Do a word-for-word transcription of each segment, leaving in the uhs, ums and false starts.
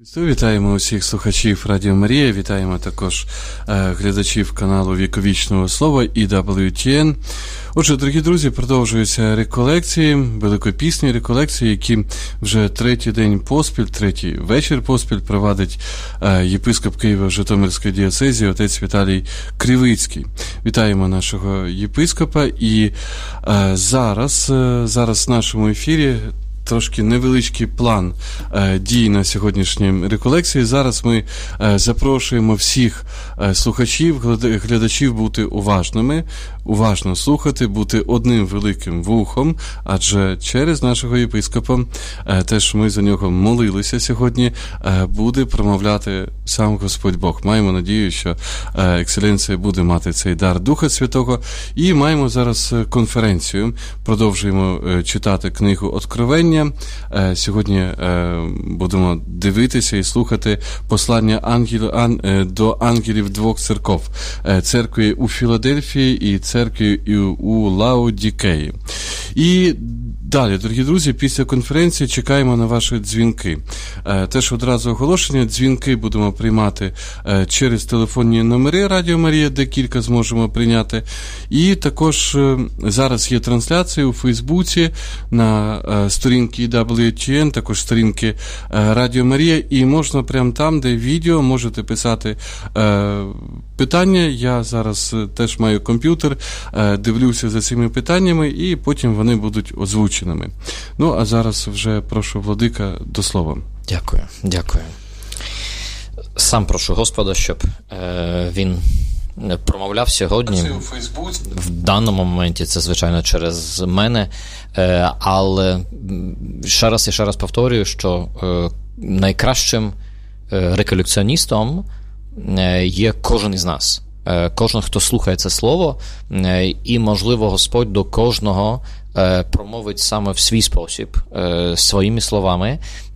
Вітаємо усіх слухачів Радіо Марія, вітаємо також е, глядачів каналу Віковічного Слова і дабл ю ті ен. Отже, дорогі друзі, продовжуються реколекції, великопісні реколекції, які вже третій день поспіль, третій вечір поспіль провадить е, єпископ Києво-Житомирської дієцезії отець Віталій Кривицький. Вітаємо нашого єпископа і е, зараз, е, зараз в нашому ефірі трошки невеличкий план е, дій на сьогоднішній реколекції. Зараз ми е, запрошуємо всіх е, слухачів, глядачів бути уважними, уважно слухати, бути одним великим вухом, адже через нашого єпископа, е, теж ми за нього молилися сьогодні, е, буде промовляти сам Господь Бог. Маємо надію, що е, екселенція буде мати цей дар Духа Святого, і маємо зараз конференцію. Продовжуємо е, читати книгу «Откровення». Сьогодні будемо дивитися і слухати послання ангел, ан, до ангелів двох церков. Церкви у Філадельфії і церкви у Лаодікеї. І далі, дорогі друзі, після конференції чекаємо на ваші дзвінки. Теж одразу оголошення. Дзвінки будемо приймати через телефонні номери Радіо Марія, де кілька зможемо прийняти. І також зараз є трансляція у Фейсбуці на сторінці дабл ю ті ен, також сторінки Радіо Марія, і можна прямо там, де відео, можете писати е, питання. Я зараз теж маю комп'ютер, е, дивлюся за цими питаннями, і потім вони будуть озвученими. Ну, а зараз вже прошу Владика до слова. Дякую, дякую. Сам прошу Господа, щоб е, він промовляв сьогодні. В даному моменті це, звичайно, через мене, але ще раз і ще раз повторюю, що найкращим реколекціоністом є кожен із нас. Кожен, хто слухає це слово, і, можливо, Господь до кожного промовить саме в свій спосіб, своїми словами,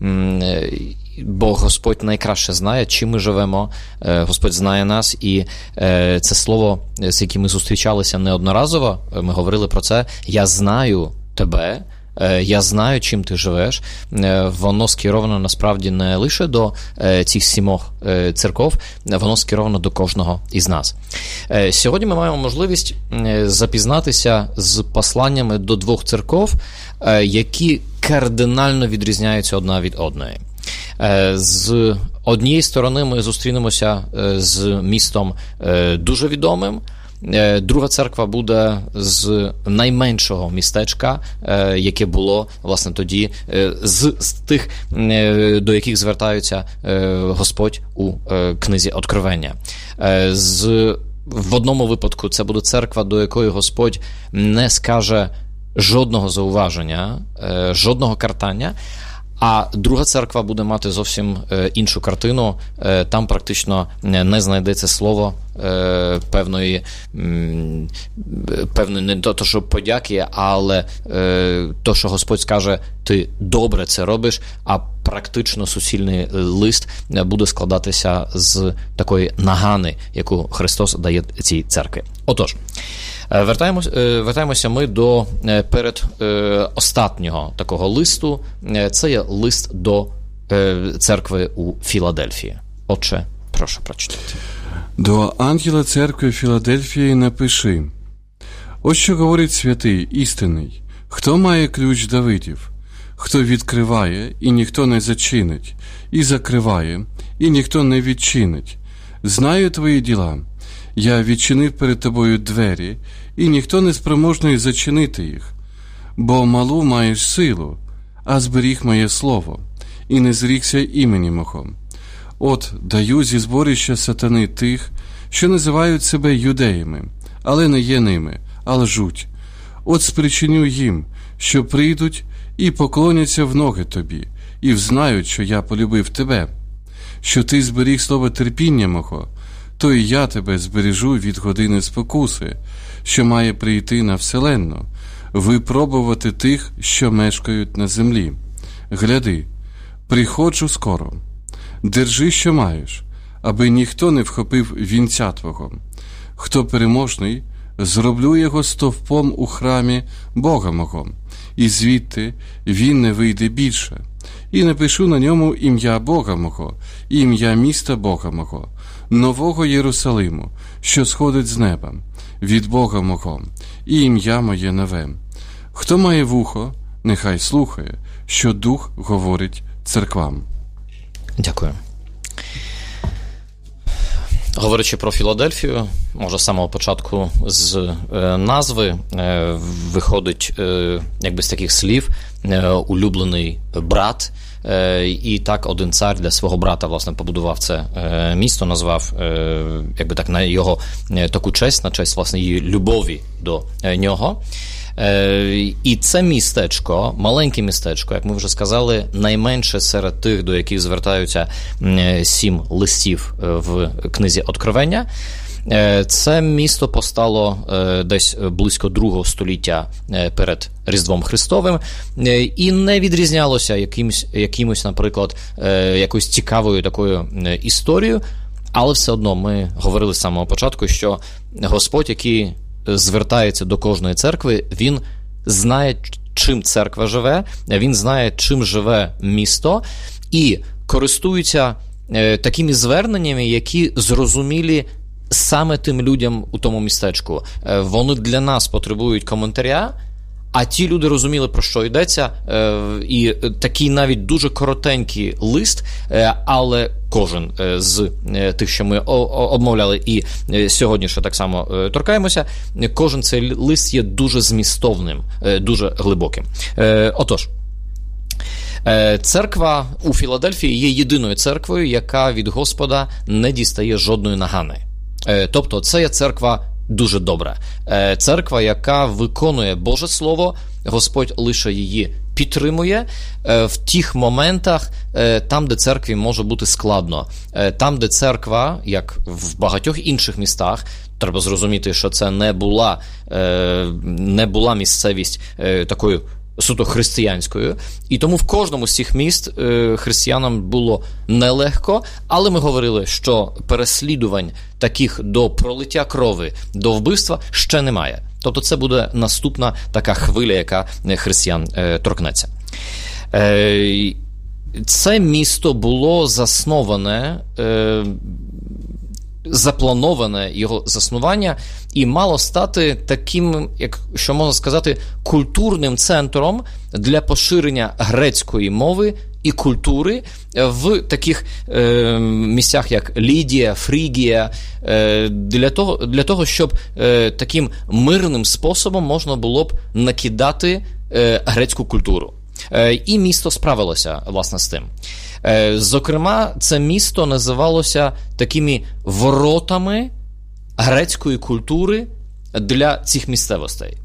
бо Господь найкраще знає, чим ми живемо, Господь знає нас, і це слово, з яким ми зустрічалися неодноразово, ми говорили про це, «Я знаю тебе», «Я знаю, чим ти живеш», воно скеровано насправді не лише до цих сімох церков, воно скеровано до кожного із нас. Сьогодні ми маємо можливість запізнатися з посланнями до двох церков, які кардинально відрізняються одна від одної. З однієї сторони ми зустрінемося з містом дуже відомим, друга церква буде з найменшого містечка, яке було, власне, тоді, з, з тих, до яких звертаються Господь у книзі «Откровення». З, в одному випадку це буде церква, до якої Господь не скаже жодного зауваження, жодного картання, а друга церква буде мати зовсім іншу картину. Там практично не знайдеться слово певної, певної не то, що подяки, але то, що Господь скаже, ти добре це робиш, а практично суцільний лист буде складатися з такої нагани, яку Христос дає цій церкві. Отож, Вертаємося, вертаємося ми до перед останнього такого листу. Це є лист до церкви у Філадельфії. Отже, прошу прочитати. До ангела церкви Філадельфії напиши: ось що говорить святий, істинний, хто має ключ Давидів, хто відкриває, і ніхто не зачинить, і закриває, і ніхто не відчинить. Знаю твої діла. Я відчинив перед тобою двері, і ніхто не спроможний зачинити їх. Бо малу маєш силу, а зберіг моє слово, і не зрікся імені мого. От даю зі зборища сатани тих, що називають себе юдеями, але не є ними, а лжуть. От спричиню їм, що прийдуть і поклоняться в ноги тобі, і взнають, що я полюбив тебе, що ти зберіг слово терпіння мого, то і я тебе збережу від години спокуси, що має прийти на вселенну, випробувати тих, що мешкають на землі. Гляди, приходжу скоро. Держи, що маєш, аби ніхто не вхопив вінця твого. Хто переможний, зроблю його стовпом у храмі Бога мого, і звідти він не вийде більше. і напишу на ньому ім'я Бога мого, і ім'я міста Бога мого, нового Єрусалиму, що сходить з неба, від Бога мого, і ім'я моє нове. Хто має вухо, нехай слухає, що Дух говорить церквам». Дякую. Говорячи про Філадельфію, може з самого початку з е, назви е, виходить е, якби з таких слів е, улюблений брат. Е, і так один цар для свого брата, власне, побудував це е, місто, назвав е, якби так на його е, таку честь, на честь, власне, її любові до е, нього. Е, і це містечко, маленьке містечко, як ми вже сказали, найменше серед тих, до яких звертаються е, сім листів е, в книзі Откровення. Е, це місто постало е, десь близько другого століття е, перед Різдвом Христовим е, і не відрізнялося якимось, якимось наприклад, е, якоюсь цікавою такою е, історією, але все одно ми говорили з самого початку, що Господь, який звертається до кожної церкви, він знає, чим церква живе, він знає, чим живе місто, і користується е, такими зверненнями, які зрозумілі саме тим людям у тому містечку. Е, вони для нас потребують коментаря, а ті люди розуміли, про що йдеться, е, і такий навіть дуже коротенький лист, е, але кожен е, з е, тих, що ми обмовляли і е, сьогодні ще так само е, торкаємося, кожен цей лист є дуже змістовним, е, дуже глибоким. Е, отож, е, церква у Філадельфії є єдиною церквою, яка від Господа не дістає жодної нагани. Е, тобто це є церква дуже добра. Церква, яка виконує Боже Слово, Господь лише її підтримує в тих моментах, там, де церкві може бути складно. Там, де церква, як в багатьох інших містах, треба зрозуміти, що це не була, не була місцевість такою суто християнською, і тому в кожному з цих міст е, християнам було нелегко, але ми говорили, що переслідувань таких до пролиття крови, до вбивства ще немає. Тобто це буде наступна така хвиля, яка християн е, торкнеться. Е, це місто було засноване, е, заплановане його заснування і мало стати таким, як що можна сказати, культурним центром для поширення грецької мови і культури в таких е, місцях, як Лідія, Фрігія, е, для того, для того, щоб е, таким мирним способом можна було б накидати е, грецьку культуру. Е, і місто справилося, власне, з тим. Зокрема, це місто називалося такими воротами грецької культури для цих місцевостей.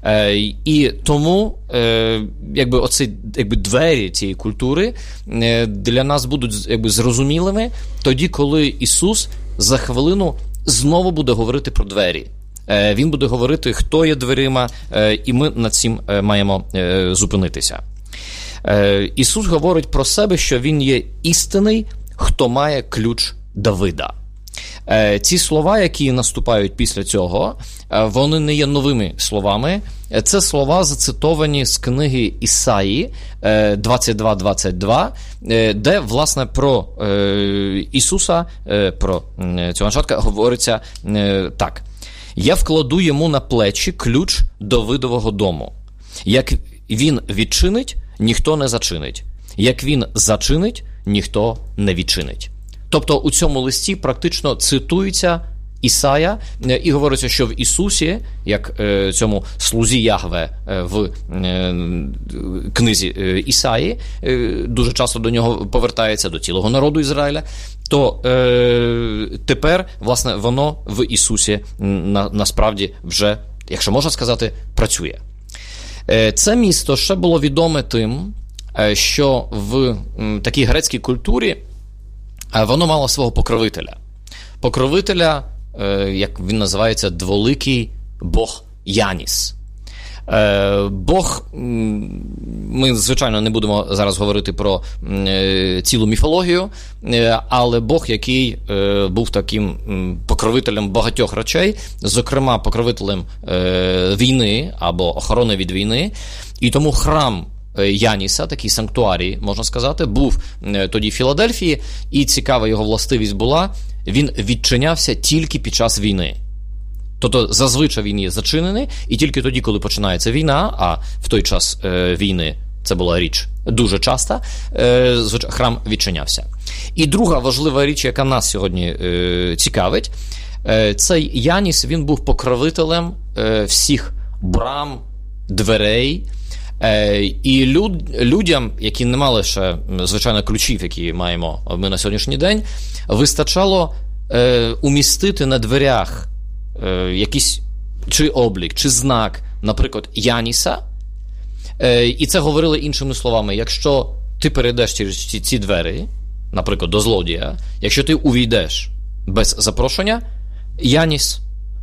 І тому якби, оці якби, двері цієї культури для нас будуть якби, зрозумілими тоді, коли Ісус за хвилину знову буде говорити про двері. Він буде говорити, хто є дверима, і ми над цим маємо зупинитися. Ісус говорить про себе, що Він є істинний, хто має ключ Давида. Ці слова, які наступають після цього, вони не є новими словами. Це слова зацитовані з книги Ісаї двадцять два двадцять два, де, власне, про Ісуса, про цього начатка, говориться так. «Я вкладу йому на плечі ключ Давидового дому. Як він відчинить, ніхто не зачинить. Як він зачинить, ніхто не відчинить». Тобто у цьому листі практично цитується Ісая і говориться, що в Ісусі, як е, цьому слузі Ягве е, в е, книзі е, Ісаї, е, дуже часто до нього повертається, до цілого народу Ізраїля, то е, тепер, власне, воно в Ісусі на, насправді вже, якщо можна сказати, працює. Е, це місто ще було відоме тим, е, що в м, такій грецькій культурі воно мало свого покровителя. Покровителя, як він називається, дволикий бог Яніс. Бог, ми, звичайно, не будемо зараз говорити про цілу міфологію, але Бог, який був таким покровителем багатьох речей, зокрема покровителем війни або охорони від війни, і тому храм Яніса, такий санктуарій, можна сказати, був тоді в Філадельфії, і цікава його властивість була, він відчинявся тільки під час війни. Тобто зазвичай він є зачинений, і тільки тоді, коли починається війна, а в той час е, війни це була річ дуже часта, е, храм відчинявся. І друга важлива річ, яка нас сьогодні е, цікавить, е, цей Яніс, він був покровителем е, всіх брам, дверей, е, і люд, людям, які не мали ще, звичайно, ключів, які маємо ми на сьогоднішній день, вистачало е, умістити на дверях е, якийсь чи облік, чи знак, наприклад, Яніса. Е, і це говорили іншими словами. Якщо ти перейдеш через ці, ці двері, наприклад, до злодія, якщо ти увійдеш без запрошення, Яніс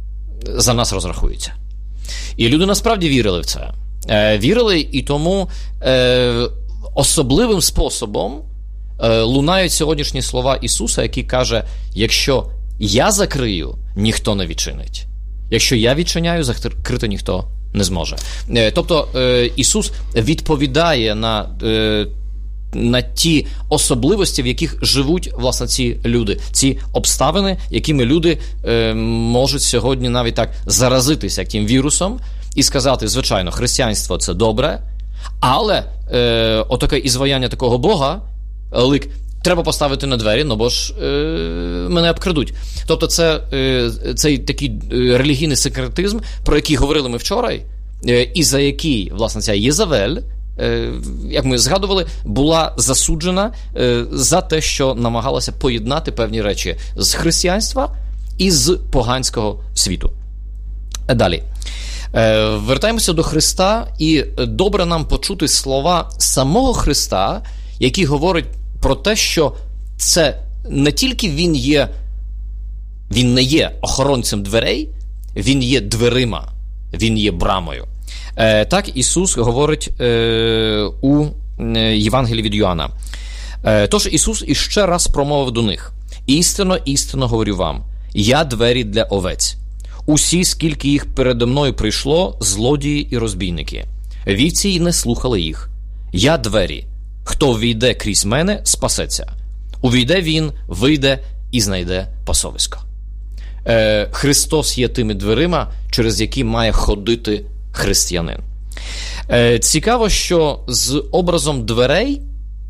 за нас розрахується. І люди насправді вірили в це. Е, вірили, і тому е, особливим способом е, лунають сьогоднішні слова Ісуса, який каже, якщо я закрию, ніхто не відчинить. Якщо я відчиняю, закрити ніхто не зможе. Е, тобто е, Ісус відповідає на, е, на ті особливості, в яких живуть, власне, ці люди. Ці обставини, якими люди е, можуть сьогодні навіть так заразитися тим вірусом і сказати, звичайно, християнство – це добре, але е, отаке ізваяння такого Бога, лик, треба поставити на двері, ну бо ж е, мене обкрадуть. Тобто це е, цей такий релігійний секретизм, про який говорили ми вчора, е, і за який, власне, ця Єзавель, е, як ми згадували, була засуджена е, за те, що намагалася поєднати певні речі з християнства і з поганського світу. Далі. Е, вертаємося до Христа, і добре нам почути слова самого Христа, які говорять про те, що це не тільки він є, він не є охоронцем дверей, він є дверима, він є брамою. Е, так Ісус говорить е, у Євангелії від Йоанна. Е, Тож Ісус іще раз промовив до них: «Істинно, істинно говорю вам, я двері для овець. Усі, скільки їх передо мною прийшло, злодії і розбійники. Вівці й не слухали їх. Я двері. Хто ввійде крізь мене, спасеться. Увійде він, вийде і знайде пасовисько». Е, Христос є тими дверима, через які має ходити християнин. Е, цікаво, що з образом дверей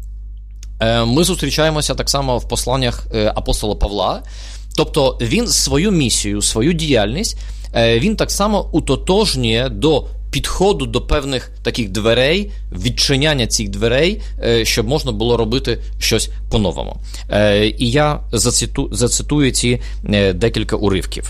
е, ми зустрічаємося так само в посланнях е, апостола Павла. Тобто він свою місію, свою діяльність, е, він так само утотожнює до підходу до певних таких дверей, відчиняння цих дверей, щоб можна було робити щось по-новому. І я зациту, зацитую ці декілька уривків.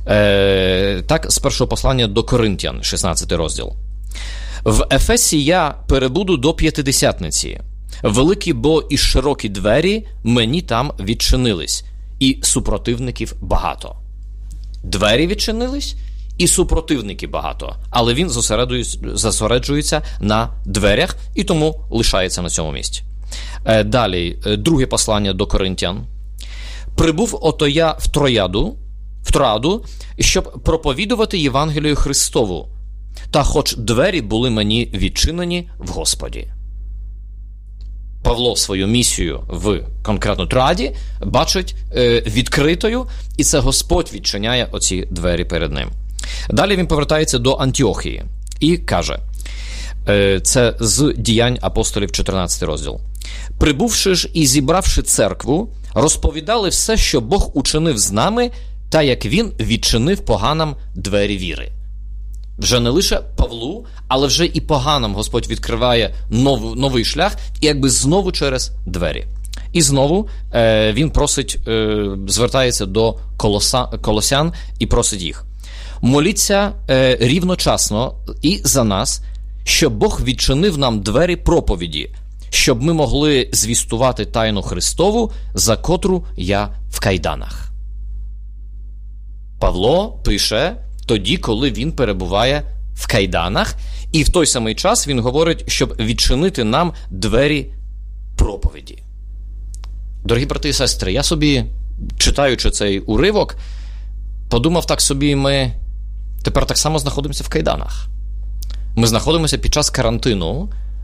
Так, з першого послання до Коринтян, шістнадцятий розділ. «В Ефесі я перебуду до п'ятидесятниці. Великі бо і широкі двері мені там відчинились, і супротивників багато». Двері відчинились, і супротивники багато, але він зосереджується на дверях і тому лишається на цьому місці. Далі, друге послання до Коринтян. «Прибув ото я в Трояду, в Троаду, щоб проповідувати Євангелію Христову, та хоч двері були мені відчинені в Господі». Павло свою місію в конкретно Троаді бачить е, відкритою, і це Господь відчиняє оці двері перед ним. Далі він повертається до Антіохії і каже, е, це з Діянь апостолів, чотирнадцятий розділ. «Прибувши ж і зібравши церкву, розповідали все, що Бог учинив з нами, та як він відчинив поганам двері віри». Вже не лише Павлу, але вже і поганам Господь відкриває нов, новий шлях, і якби знову через двері. І знову е, він просить, е, звертається до колоса, колосян і просить їх: «Моліться е, рівночасно і за нас, щоб Бог відчинив нам двері проповіді, щоб ми могли звістувати тайну Христову, за котру я в кайданах». Павло пише тоді, коли він перебуває в кайданах, і в той самий час він говорить, щоб відчинити нам двері проповіді. Дорогі брати і сестри, я собі, читаючи цей уривок, подумав так собі, ми тепер так само знаходимося в кайданах. Ми знаходимося під час карантину,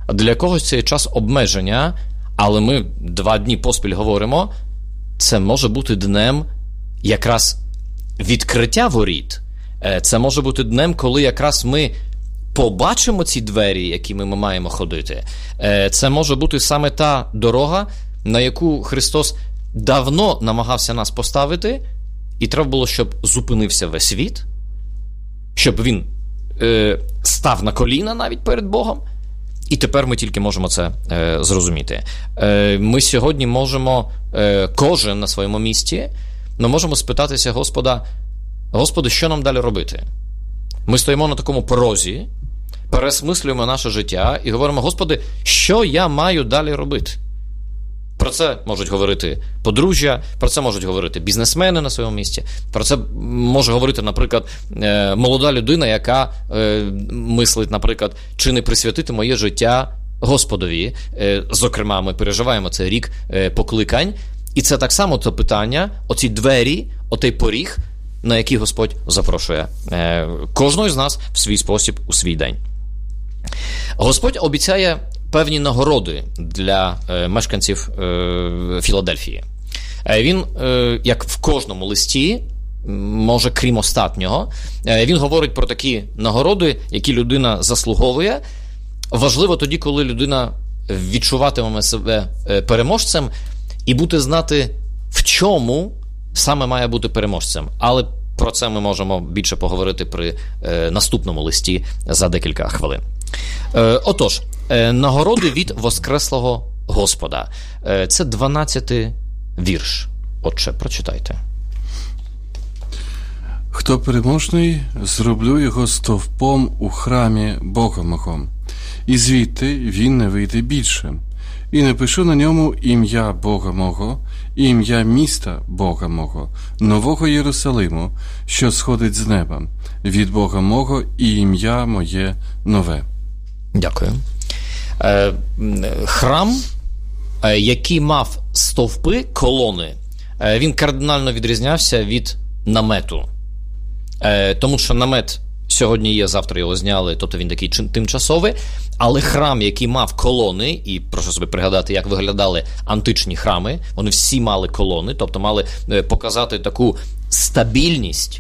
Для когось це час обмеження, але ми два дні поспіль говоримо, це може бути днем якраз відкриття воріт. Це може бути днем, коли якраз ми побачимо ці двері, якими ми маємо ходити. Це може бути саме та дорога, на яку Христос давно намагався нас поставити, і треба було, щоб зупинився весь світ, щоб він е, став на коліна навіть перед Богом, і тепер ми тільки можемо це е, зрозуміти. Е, ми сьогодні можемо, е, кожен на своєму місці, ми можемо спитатися Господа, Господи, що нам далі робити? Ми стоїмо на такому порозі, пересмислюємо наше життя і говоримо, Господи, що я маю далі робити? Про це можуть говорити подружжя, про це можуть говорити бізнесмени на своєму місці, про це може говорити, наприклад, молода людина, яка мислить, наприклад, чи не присвятити моє життя Господові. Зокрема, ми переживаємо цей рік покликань, і це так само це питання, оці двері, отей поріг, на який Господь запрошує кожного з нас в свій спосіб, у свій день. Господь обіцяє певні нагороди для е, мешканців е, Філадельфії. Е, він, е, як в кожному листі, може крім останнього, е, він говорить про такі нагороди, які людина заслуговує. Важливо тоді, коли людина відчуватиме себе е, переможцем і буде знати, в чому саме має бути переможцем. Але про це ми можемо більше поговорити при е, наступному листі за декілька хвилин. Е, отож, нагороди від Воскреслого Господа. Це дванадцятий вірш. Отже, прочитайте. Хто переможний, зроблю його стовпом у храмі Бога мого, і звідти він не вийде більше. І напишу на ньому ім'я Бога мого, і ім'я міста Бога мого, нового Єрусалиму, що сходить з неба, від Бога мого, і ім'я моє нове. Дякую. Храм, який мав стовпи, колони, він кардинально відрізнявся від намету. Тому що намет сьогодні є, завтра його зняли, тобто він такий тимчасовий, але храм, який мав колони, і прошу собі пригадати, як виглядали античні храми, вони всі мали колони, тобто мали показати таку стабільність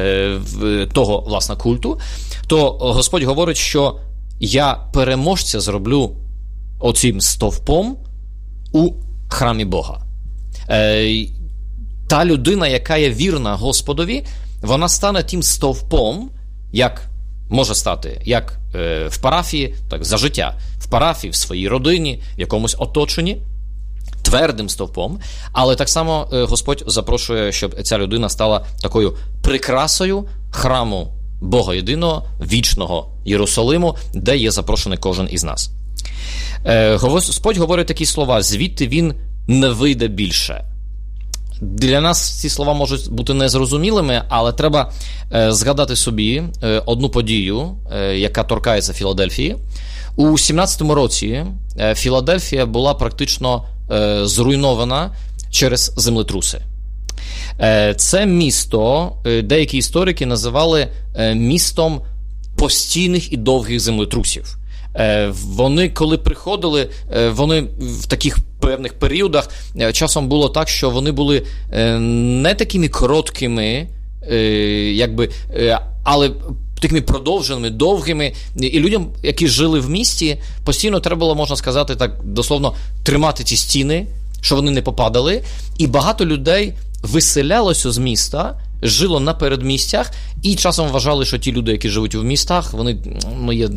того, власне, культу, то Господь говорить, що я переможця зроблю оцим стовпом у храмі Бога. Е, та людина, яка є вірна Господові, вона стане тим стовпом, як може стати, як е, в парафії, так, за життя, в парафії, в своїй родині, в якомусь оточенні, твердим стовпом, але так само е, Господь запрошує, щоб ця людина стала такою прикрасою храму Бога єдиного, вічного Єрусалиму, де є запрошений кожен із нас. Е, Господь говорить такі слова, звідти він не вийде більше. Для нас ці слова можуть бути незрозумілими, але треба е, згадати собі е, одну подію, е, яка торкається Філадельфії. У сімнадцятому році е, Філадельфія була практично е, зруйнована через землетруси. Е, це місто, е, деякі історики називали е, містом постійних і довгих землетрусів. Вони, коли приходили, вони в таких певних періодах часом було так, що вони були не такими короткими, якби, але такими продовженими, довгими. І людям, які жили в місті, постійно треба було, можна сказати, так дословно, тримати ці стіни, щоб вони не попадали. І багато людей виселялося з міста, жило на передмістях, і часом вважали, що ті люди, які живуть в містах, вони ну, є,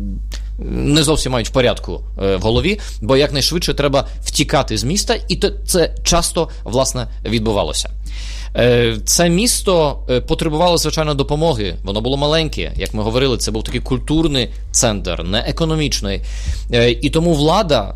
не зовсім мають в порядку в голові, бо якнайшвидше треба втікати з міста, і це часто, власне, відбувалося. Це місто потребувало, звичайно, допомоги. Воно було маленьке, як ми говорили, це був такий культурний центр, не економічний. І тому влада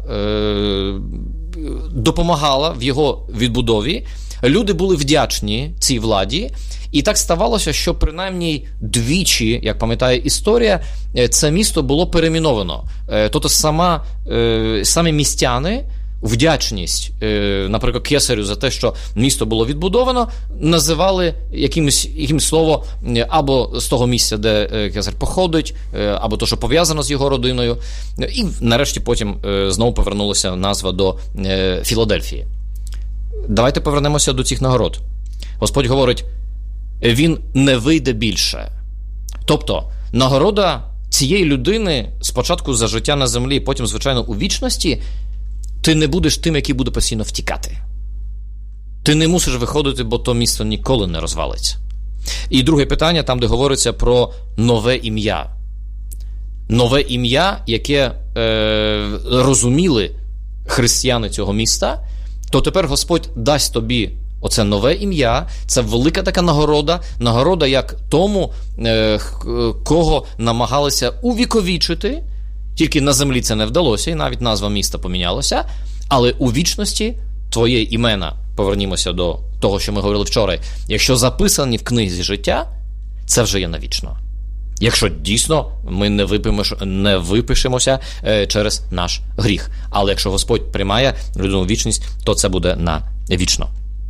допомагала в його відбудові. Люди були вдячні цій владі, і так ставалося, що принаймні двічі, як пам'ятає історія, це місто було перейменовано. Тобто сама, самі містяни, вдячність, наприклад, кесарю за те, що місто було відбудовано, називали якимось, якимось слово або з того місця, де кесар походить, або то, що пов'язано з його родиною. І нарешті потім знову повернулася назва до Філадельфії. Давайте повернемося до цих нагород. Господь говорить, він не вийде більше. Тобто, нагорода цієї людини спочатку за життя на землі, потім, звичайно, у вічності, ти не будеш тим, який буде постійно втікати. Ти не мусиш виходити, бо то місто ніколи не розвалиться. І друге питання, там, де говориться про нове ім'я. Нове ім'я, яке е, розуміли християни цього міста, то тепер Господь дасть тобі оце нове ім'я, це велика така нагорода, нагорода як тому, е, кого намагалися увіковічити, тільки на землі це не вдалося, і навіть назва міста помінялася, але у вічності твоє імена, повернімося до того, що ми говорили вчора, якщо записані в книзі життя, це вже є навічно. Якщо дійсно ми не, випимеш, не випишемося е, через наш гріх. Але якщо Господь приймає людину в вічність, то це буде навічно.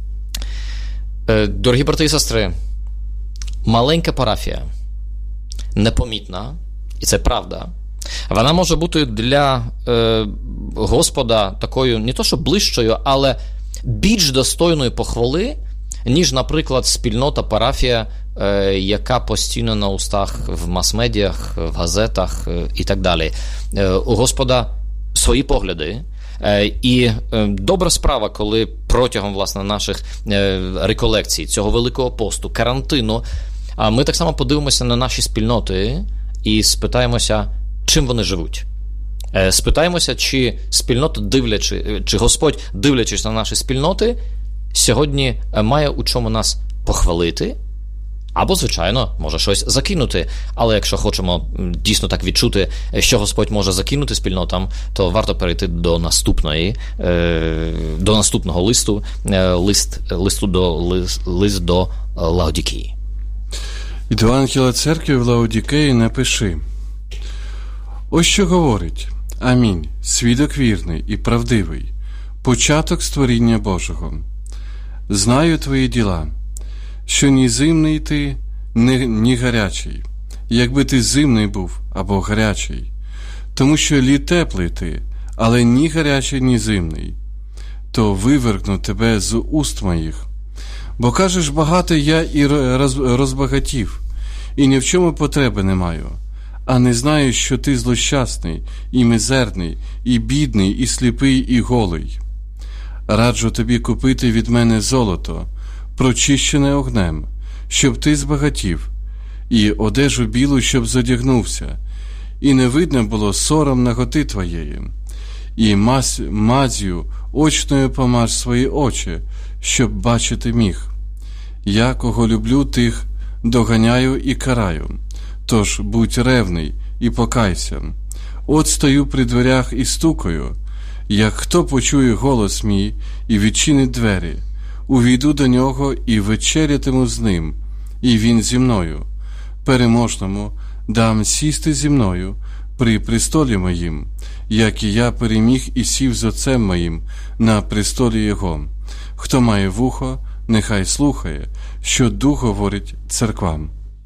Е, дорогі брати і сестри, маленька парафія, непомітна, і це правда, вона може бути для е, Господа такою не то що ближчою, але більш достойною похвали, ніж, наприклад, спільнота, парафія, е, яка постійно на устах в мас-медіях, в газетах е, і так далі. Е, у Господа свої погляди. Е, і е, добра справа, коли протягом, власне, наших е, реколекцій, цього Великого посту, карантину, а ми так само подивимося на наші спільноти і спитаємося, чим вони живуть. Е, спитаємося, чи спільнота, дивлячи, чи Господь, дивлячись на наші спільноти, сьогодні має у чому нас похвалити, або, звичайно, може щось закинути. Але якщо хочемо дійсно так відчути, що Господь може закинути спільнотам, то варто перейти до наступної, до наступного листу, лист, листу до, лист, лист до Лаодікії. І до ангела церкви в Лаодікеї напиши. Ось що говорить. Амінь. Свідок вірний і правдивий. Початок створіння Божого. Знаю твої діла, що ні зимний ти, ні, ні гарячий, якби ти зимний був або гарячий, тому що літ теплий ти, але ні гарячий, ні зимний, то виверкну тебе з уст моїх. Бо кажеш, багатий я і розбагатів, і ні в чому потреби не маю, а не знаю, що ти злощасний, і мізерний, і бідний, і сліпий, і голий. Раджу тобі купити від мене золото, прочищене огнем, щоб ти збагатів, і одежу білу, щоб зодягнувся, і не видно було сором наготи твоєї, і мазь, мазю очною помаж свої очі, щоб бачити міг. Я, кого люблю, тих доганяю і караю, тож будь ревний і покайся. От стою при дверях і стукаю. Як хто почує голос мій і відчинить двері, увійду до нього і вечерятиму з ним, і він зі мною. Переможному дам сісти зі мною при престолі моїм, як і я переміг і сів з отцем моїм на престолі його. Хто має вухо, нехай слухає, що Дух говорить церквам.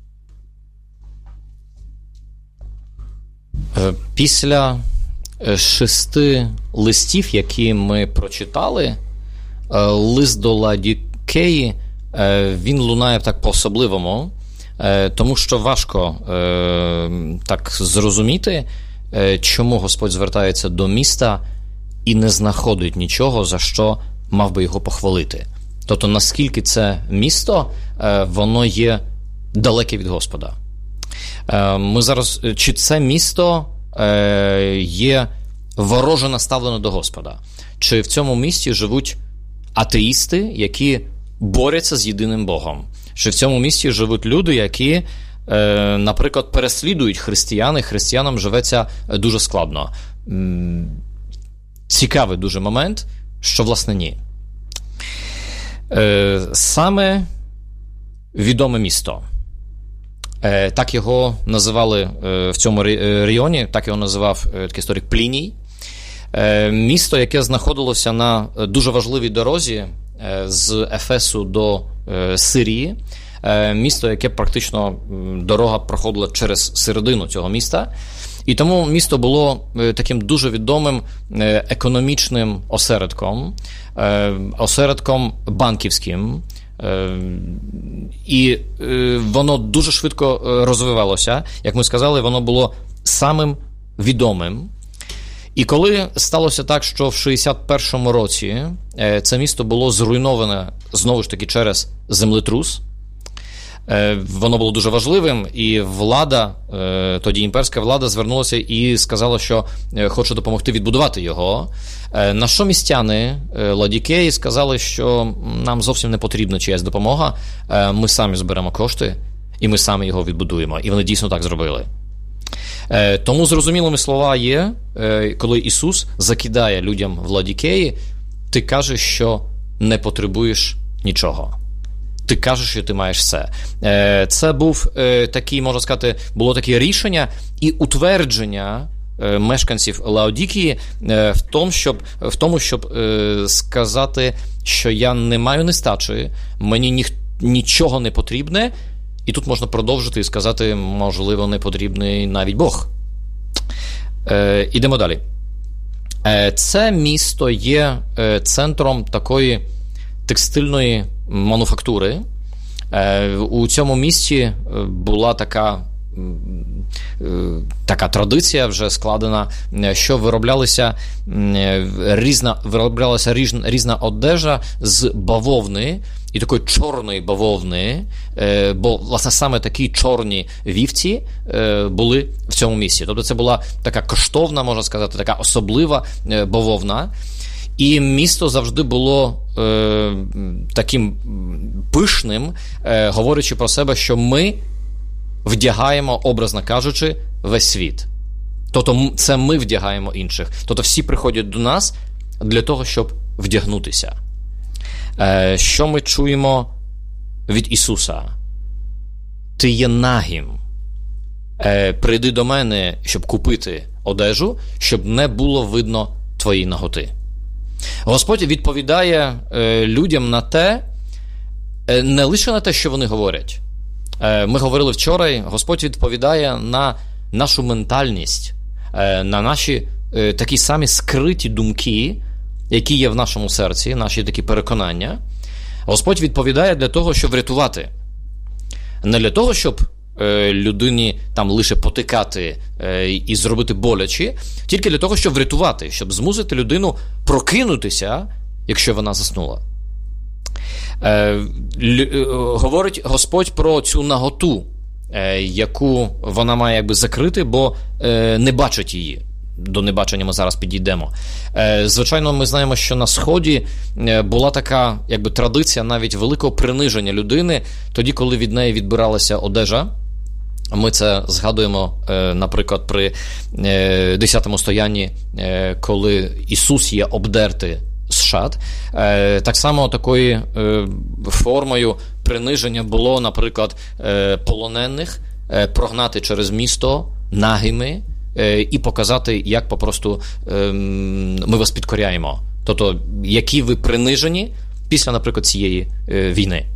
Після шести листів, які ми прочитали, лист до Лаодікеї, він лунає так по-особливому, тому що важко так зрозуміти, чому Господь звертається до міста і не знаходить нічого, за що мав би його похвалити. Тобто, наскільки це місто, воно є далеке від Господа. Ми зараз, чи це місто є вороже наставлено до Господа? Чи в цьому місті живуть атеїсти, які борються з єдиним Богом? Чи в цьому місті живуть люди, які, наприклад, переслідують християн, і християнам живеться дуже складно? Цікавий дуже момент, що, власне, ні. Саме відоме місто. Так його називали в цьому районі, так його називав такий історик Пліній. Місто, яке знаходилося на дуже важливій дорозі з Ефесу до Сирії, місто, яке практично дорога проходила через середину цього міста. І тому місто було таким дуже відомим економічним осередком, осередком банківським. І воно дуже швидко розвивалося. Як ми сказали, воно було самим відомим. І коли сталося так, що в шістдесят першому році це місто було зруйноване знову ж таки через землетрус, воно було дуже важливим, і влада, тоді імперська влада, звернулася і сказала, що хоче допомогти відбудувати його. На що містяни Ладікеї сказали, що нам зовсім не потрібна чиясь допомога, ми самі зберемо кошти, і ми самі його відбудуємо. І вони дійсно так зробили. Тому зрозумілими слова є, коли Ісус закидає людям в Ладікеї: ти кажеш, що не потребуєш нічого. Ти кажеш, що ти маєш все. Це був такий, можна сказати, було таке рішення і утвердження мешканців Лаодікії в тому, щоб, в тому, щоб сказати, що я не маю нестачі, мені ні, нічого не потрібне. І тут можна продовжити і сказати, можливо, не потрібний навіть Бог. Е, ідемо далі. Е, це місто є е, центром такої текстильної мануфактури. Е, у цьому місті була така, е, така традиція вже складена, що вироблялися різна, вироблялася різна, різна одежа з бавовни, і такої чорної бавовни, бо, власне, саме такі чорні вівці були в цьому місці. Тобто це була така коштовна, можна сказати, така особлива бавовна. І місто завжди було е, таким пишним, е, говорячи про себе, що ми вдягаємо, образно кажучи, весь світ. Тобто це ми вдягаємо інших. Тобто всі приходять до нас для того, щоб вдягнутися. Що ми чуємо від Ісуса? Ти є нагим. Прийди до мене, щоб купити одежу, щоб не було видно твої наготи. Господь відповідає людям на те, не лише на те, що вони говорять. Ми говорили вчора, Господь відповідає на нашу ментальність, на наші такі самі скриті думки, які є в нашому серці, наші такі переконання. Господь відповідає для того, щоб врятувати. Не для того, щоб е, людині там лише потикати е, і зробити боляче, тільки для того, щоб врятувати, щоб змусити людину прокинутися, якщо вона заснула. Е, лю, е, говорить Господь про цю наготу, е, яку вона має якби закрити, бо е, не бачить її. До небачення ми зараз підійдемо. Звичайно, ми знаємо, що на Сході була така якби традиція навіть великого приниження людини, тоді, коли від неї відбиралася одежа. Ми це згадуємо, наприклад, при десятому стоянні, коли Ісус є обдертий з шат. Так само такою формою приниження було, наприклад, полонених прогнати через місто нагими, і показати, як попросту ми вас підкоряємо. Тобто, які ви принижені після, наприклад, цієї війни.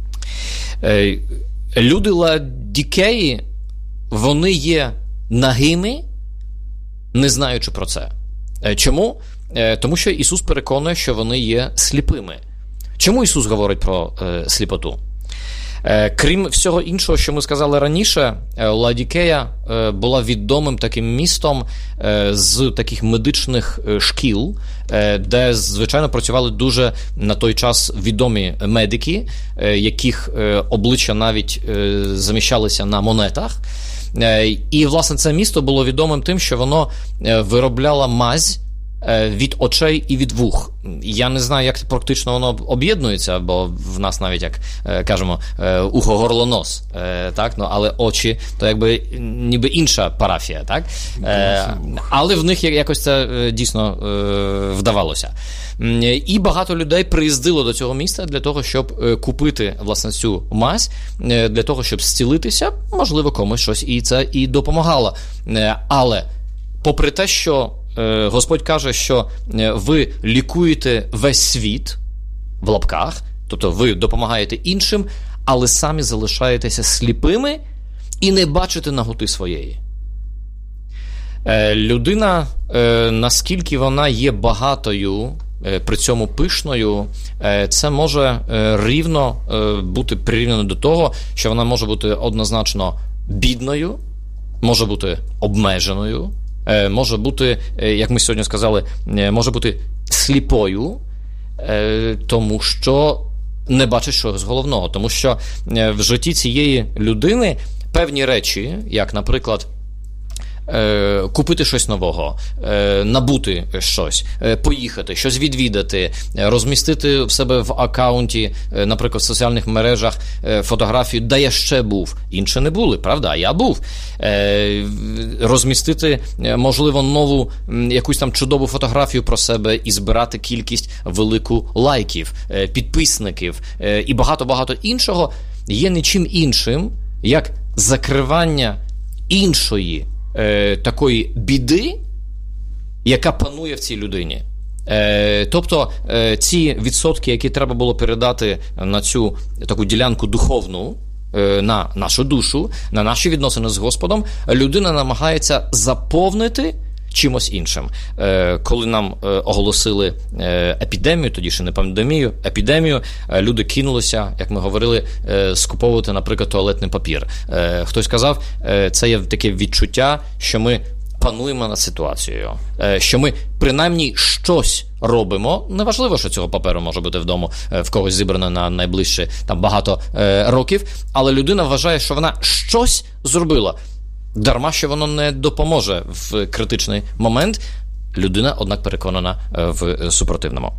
Люди Ладікеї, вони є нагими, не знаючи про це. Чому? Тому що Ісус переконує, що вони є сліпими. Чому Ісус говорить про сліпоту? Крім всього іншого, що ми сказали раніше, Ладікея була відомим таким містом з таких медичних шкіл, де, звичайно, працювали дуже на той час відомі медики, яких обличчя навіть заміщалися на монетах. І, власне, це місто було відомим тим, що воно виробляло мазь від очей і від вух. Я не знаю, як практично воно об'єднується, бо в нас навіть, як кажемо, ухо, горло, нос, так? Ну, але очі, то якби ніби інша парафія, так? Але в них якось це дійсно вдавалося. І багато людей приїздило до цього міста для того, щоб купити, власне, цю мазь, для того, щоб зцілитися, можливо, комусь щось і це і допомагало. Але попри те, що Господь каже, що ви лікуєте весь світ в лапках, тобто ви допомагаєте іншим, але самі залишаєтеся сліпими і не бачите наготи своєї. Людина, наскільки вона є багатою, при цьому пишною, це може рівно бути прирівняно до того, що вона може бути однозначно бідною, може бути обмеженою, може бути, як ми сьогодні сказали, може бути сліпою, тому що не бачить щось головного. Тому що в житті цієї людини певні речі, як, наприклад, купити щось нового, набути щось, поїхати, щось відвідати, розмістити в себе в акаунті, наприклад, в соціальних мережах фотографію, де я ще був. Інші не були, правда? А я був. Розмістити, можливо, нову якусь там чудову фотографію про себе і збирати кількість велику лайків, підписників і багато-багато іншого є нічим іншим, як закривання іншої Е, такої біди, яка панує в цій людині. Е, тобто е, ці відсотки, які треба було передати на цю таку ділянку духовну, е, на нашу душу, на наші відносини з Господом, людина намагається заповнити чимось іншим. Е, коли нам е, оголосили е, епідемію, тоді ще не пандемію, епідемію, е, люди кинулися, як ми говорили, е, скуповувати, наприклад, туалетний папір. Е, хтось сказав, е, це є таке відчуття, що ми пануємо над ситуацією, е, що ми принаймні щось робимо. Неважливо, що цього паперу може бути вдома, е, в когось зібрано на найближче там багато е, років, але людина вважає, що вона щось зробила. Дарма, що воно не допоможе в критичний момент, людина, однак, переконана в супротивному.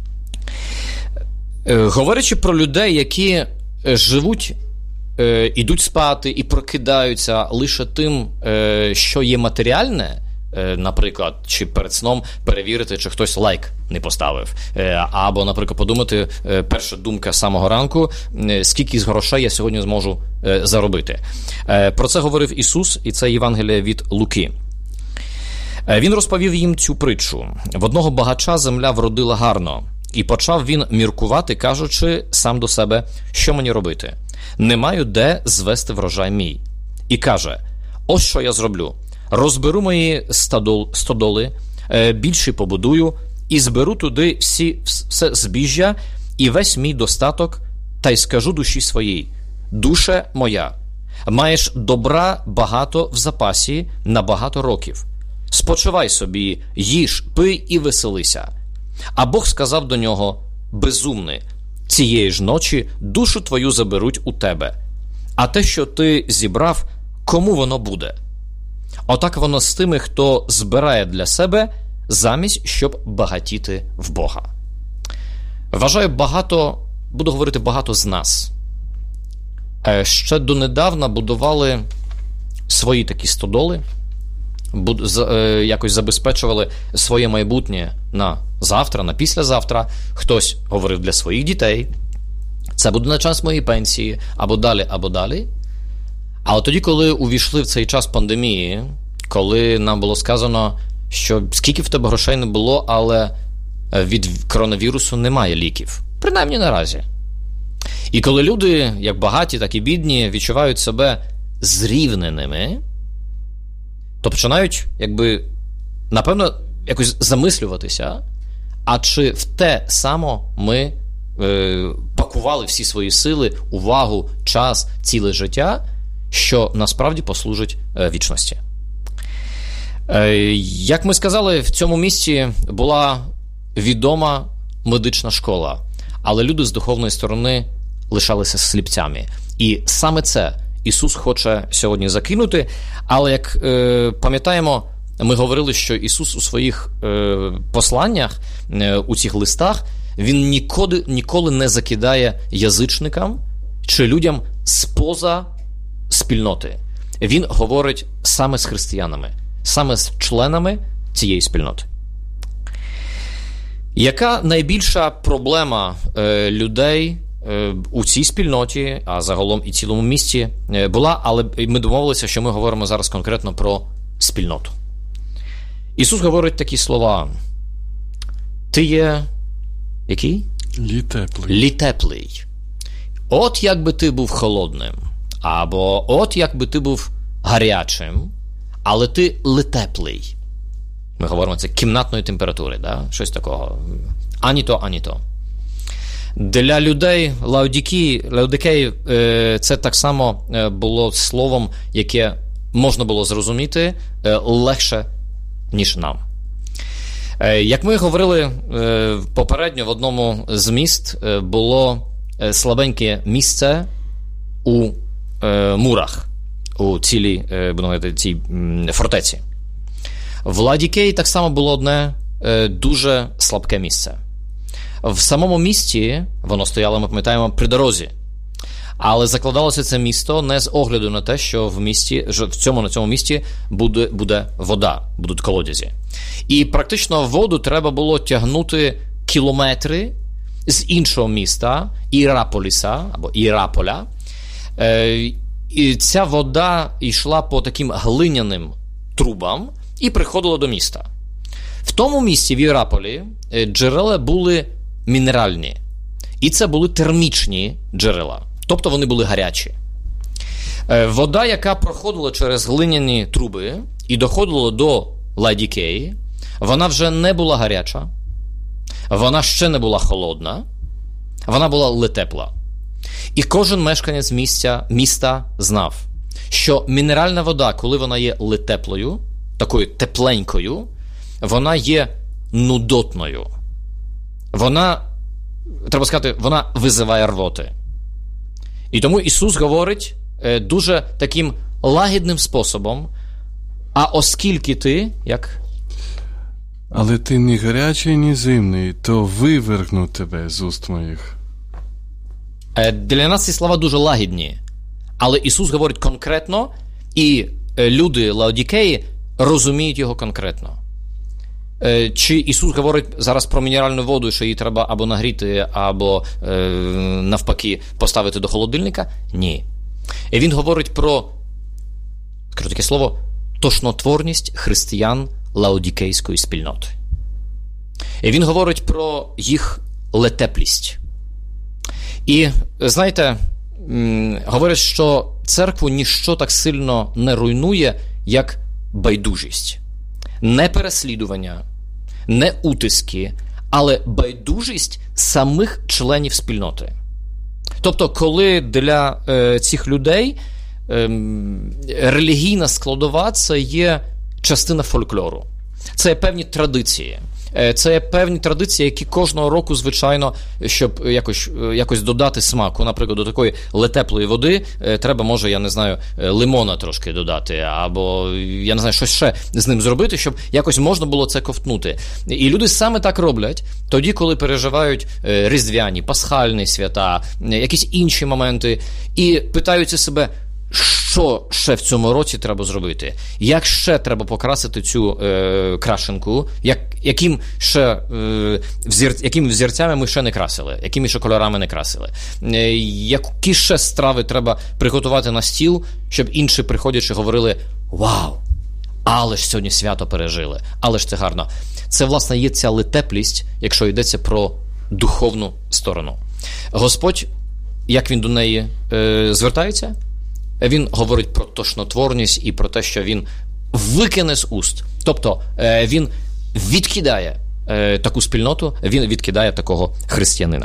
Говорячи про людей, які живуть, ідуть спати і прокидаються лише тим, що є матеріальне, наприклад, чи перед сном перевірити, чи хтось лайк не поставив. Або, наприклад, подумати, перша думка з самого ранку, скільки з грошей я сьогодні зможу заробити. Про це говорив Ісус, і це Євангеліє від Луки. Він розповів їм цю притчу. В одного багача земля вродила гарно, і почав він міркувати, кажучи сам до себе, що мені робити? Не маю де звести врожай мій. І каже, ось що я зроблю. Розберу мої стодоли, більше побудую, і зберу туди всі, все збіжжя і весь мій достаток, та й скажу душі своїй, душе моя, маєш добра багато в запасі на багато років. Спочивай собі, їж, пий і веселися. А Бог сказав до нього, безумний, цієї ж ночі душу твою заберуть у тебе. А те, що ти зібрав, кому воно буде? Отак воно з тими, хто збирає для себе, замість, щоб багатіти в Бога. Вважаю, багато, буду говорити, багато з нас ще донедавна будували свої такі стодоли, якось забезпечували своє майбутнє на завтра, на післязавтра. Хтось говорив для своїх дітей, це буде на час моєї пенсії, або далі, або далі. Але тоді, коли увійшли в цей час пандемії, коли нам було сказано, що скільки в тебе грошей не було, але від коронавірусу немає ліків. Принаймні наразі. І коли люди, як багаті, так і бідні, відчувають себе зрівненими, то починають, якби, напевно, якось замислюватися, а чи в те само ми е, пакували всі свої сили, увагу, час, ціле життя, що насправді послужить е, вічності. Е, як ми сказали, в цьому місці була відома медична школа, але люди з духовної сторони лишалися сліпцями. І саме це Ісус хоче сьогодні закинути, але, як е, пам'ятаємо, ми говорили, що Ісус у своїх е, посланнях, е, у цих листах, Він ніколи, ніколи не закидає язичникам чи людям споза спільноти. Він говорить саме з християнами, саме з членами цієї спільноти. Яка найбільша проблема е, людей е, у цій спільноті, а загалом і цілому місті е, була, але ми домовилися, що ми говоримо зараз конкретно про спільноту. Ісус говорить такі слова. Ти є який? Літеплий. Літеплий. От якби ти був холодним, або от якби ти був гарячим, але ти літеплий. Ми говоримо, це кімнатної температури, да? Щось такого. Ані то, ані то. Для людей Лаодикеї, Лаодикеї це так само було словом, яке можна було зрозуміти легше, ніж нам. Як ми говорили попередньо, в одному з міст було слабеньке місце у мурах, у цілій, будемо говорити, цій фортеці. В Лаодикеї так само було одне дуже слабке місце. В самому місті, воно стояло, ми пам'ятаємо, при дорозі. Але закладалося це місто не з огляду на те, що в місті, в цьому, на цьому місті буде, буде вода, будуть колодязі. І практично воду треба було тягнути кілометри з іншого міста, Іраполіса, або Іраполя. І ця вода йшла по таким глиняним трубам і приходила до міста. В тому місці, в Іраполі, джерела були мінеральні. І це були термічні джерела. Тобто вони були гарячі. Вода, яка проходила через глиняні труби і доходила до Лаодикеї, вона вже не була гаряча, вона ще не була холодна, вона була летепла. І кожен мешканець місця, міста знав, що мінеральна вода, коли вона є летеплою, такою тепленькою, вона є нудотною. Вона, треба сказати, вона визиває рвоти. І тому Ісус говорить дуже таким лагідним способом, а оскільки ти, як? Але ти не гарячий, ні зимний, то вивергну тебе з уст моїх. Для нас ці слова дуже лагідні, але Ісус говорить конкретно, і люди Лаодикеї розуміють його конкретно. Чи Ісус говорить зараз про мінеральну воду, що її треба або нагріти, або е, навпаки поставити до холодильника? Ні. І Він говорить про, скажу таке слово, тошнотворність християн лаодикейської спільноти. І Він говорить про їх летеплість. І, знаєте, говорять, що церкву ніщо так сильно не руйнує, як байдужість. Не переслідування, не утиски, але байдужість самих членів спільноти. Тобто, коли для е, цих людей е, релігійна складова – це є частина фольклору, це є певні традиції. Це є певні традиції, які кожного року, звичайно, щоб якось, якось додати смаку, наприклад, до такої летеплої води, треба, може, я не знаю, лимона трошки додати, або, я не знаю, щось ще з ним зробити, щоб якось можна було це ковтнути. І люди саме так роблять тоді, коли переживають різдвяні, пасхальні свята, якісь інші моменти, і питаються себе, що ще в цьому році треба зробити? Як ще треба покрасити цю е, крашенку? Як, яким ще е, взір, якими взірцями ми ще не красили? Якими ще кольорами не красили? Е, які ще страви треба приготувати на стіл, щоб інші приходячи говорили: «Вау! Але ж сьогодні свято пережили! Але ж це гарно!» Це, власне, є ця летеплість, якщо йдеться про духовну сторону. Господь, як Він до неї е, звертається? Він говорить про тошнотворність і про те, що він викине з уст. Тобто він відкидає таку спільноту, він відкидає такого християнина.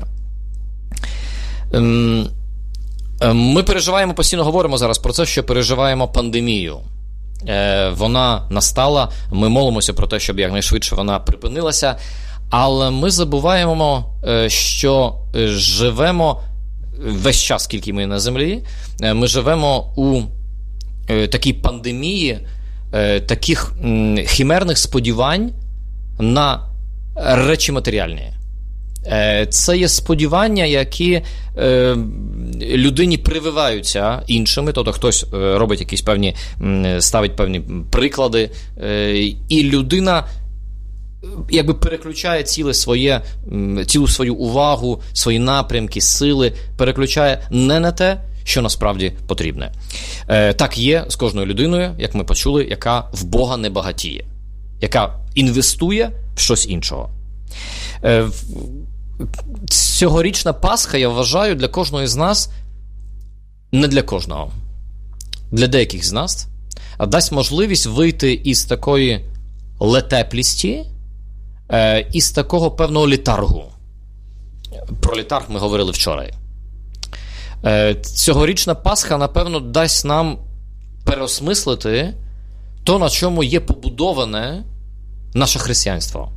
Ми переживаємо, постійно говоримо зараз про це, що переживаємо пандемію. Вона настала, ми молимося про те, щоб якнайшвидше вона припинилася, але ми забуваємо, що живемо весь час, скільки ми на землі, ми живемо у е, такій пандемії е, таких м, химерних сподівань на речі матеріальні. Е, це є сподівання, які е, людині прививаються іншими, тобто хтось е, робить якісь певні, м, ставить певні приклади, е, і людина якби переключає ціле своє, цілу свою увагу, свої напрямки, сили, переключає не на те, що насправді потрібне. Е, так є з кожною людиною, як ми почули, яка в Бога не багатіє. яка інвестує в щось іншого. Цьогорічна Пасха, я вважаю, для кожного з нас, не для кожного, для деяких з нас, дасть можливість вийти із такої летеплісті, із такого певного літаргу. Про літарг ми говорили вчора. Цьогорічна Пасха, напевно, дасть нам переосмислити то, на чому є побудоване наше християнство.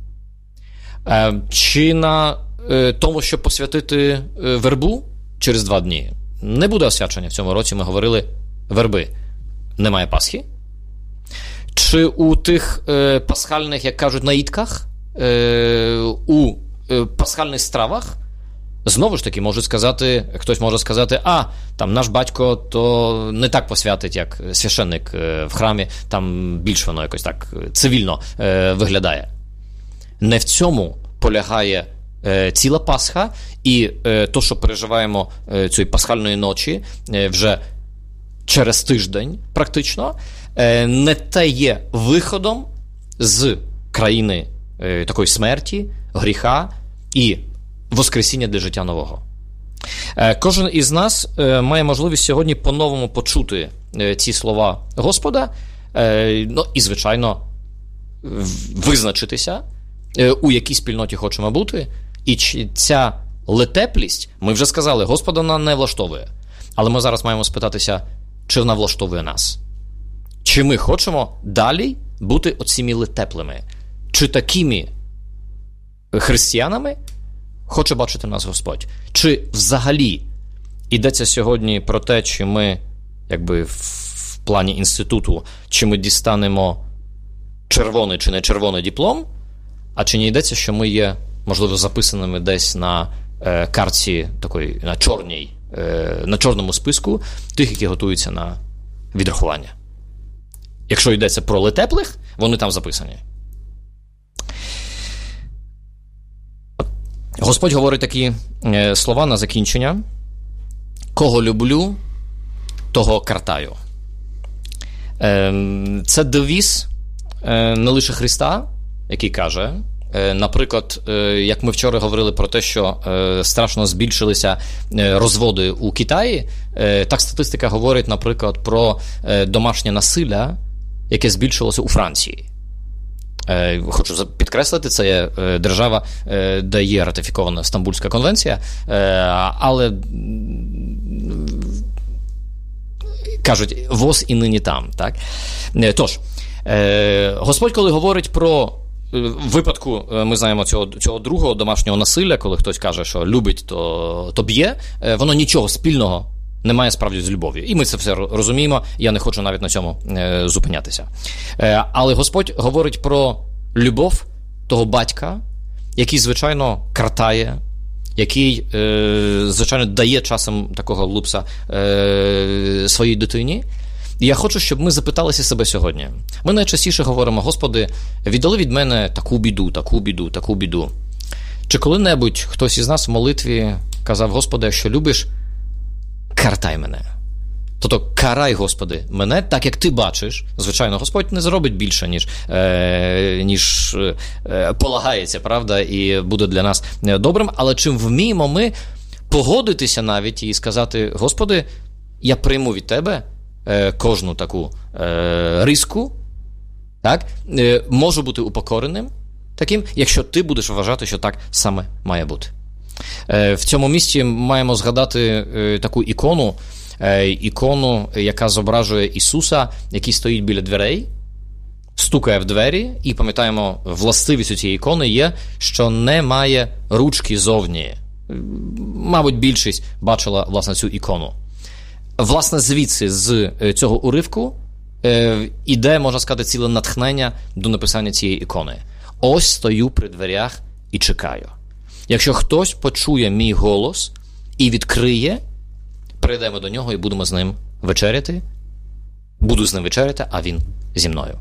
Чи на тому, щоб посвятити вербу через два дні. Не буде освячення в цьому році, ми говорили, верби. Немає Пасхи. Чи у тих е, пасхальних, як кажуть, наїдках, е, у е, пасхальних стравах, знову ж таки, можуть сказати, хтось може сказати, а, там наш батько то не так посвятить, як священник е, в храмі, там більш воно якось так цивільно е, виглядає. Не в цьому полягає е, ціла Пасха, і е, то, що переживаємо е, цієї пасхальної ночі, е, вже через тиждень практично, е, не те є виходом з країни е, такої смерті, гріха і воскресіння для життя нового. Е, кожен із нас е, має можливість сьогодні по-новому почути е, ці слова Господа, е, ну і, звичайно, визначитися, е, у якій спільноті хочемо бути, і чи ця летеплість, ми вже сказали, Господа вона не влаштовує, але ми зараз маємо спитатися, чи вона влаштовує нас? Чи ми хочемо далі бути оціми летеплими? Чи такими християнами хоче бачити нас Господь? Чи взагалі йдеться сьогодні про те, чи ми, якби в плані інституту, чи ми дістанемо червоний чи не червоний диплом, а чи не йдеться, що ми є, можливо, записаними десь на е, картці такої, на чорній, е, на чорному списку тих, які готуються на відрахування. Якщо йдеться про летеплих, вони там записані. Господь говорить такі е, слова на закінчення. Кого люблю, того картаю. Е, це девіз е, не лише Христа, який каже, е, наприклад, е, як ми вчора говорили про те, що е, страшно збільшилися е, розводи у Китаї, е, так статистика говорить, наприклад, про е, домашнє насилля, яке збільшилося у Франції. Е, хочу підкреслити, це є е, держава, е, де є ратифікована Стамбульська конвенція, е, але кажуть, воз і нині там. Так? Е, тож, е, Господь, коли говорить про в випадку, ми знаємо цього, цього другого домашнього насилля, коли хтось каже, що любить, то, то б'є, воно нічого спільного не має справді з любов'ю. І ми це все розуміємо, я не хочу навіть на цьому е, зупинятися. Е, але Господь говорить про любов того батька, який, звичайно, картає, який, е, звичайно, дає часом такого лупса е, своїй дитині. І я хочу, щоб ми запиталися себе сьогодні. Ми найчастіше говоримо, Господи, віддали від мене таку біду, таку біду, таку біду. Чи коли-небудь хтось із нас в молитві казав, Господи, якщо любиш, картай мене. Тобто, карай, Господи, мене, так як ти бачиш. Звичайно, Господь не зробить більше, ніж, е, ніж е, полагається, правда, і буде для нас добрим. Але чим вміємо ми погодитися навіть і сказати, Господи, я прийму від Тебе е, кожну таку е, риску, так, е, можу бути упокореним таким, якщо ти будеш вважати, що так саме має бути. Е, в цьому місці маємо згадати е, таку ікону, ікону, яка зображує Ісуса, який стоїть біля дверей, стукає в двері, і пам'ятаємо, властивість у цієї ікони є, що не має ручки зовні. Мабуть, більшість бачила, власне, цю ікону. Власне, звідси, з цього уривку, іде, можна сказати, ціле натхнення до написання цієї ікони. Ось стою при дверях і чекаю. Якщо хтось почує мій голос і відкриє, прийдемо до нього і будемо з ним вечеряти. Буду з ним вечеряти, а він зі мною.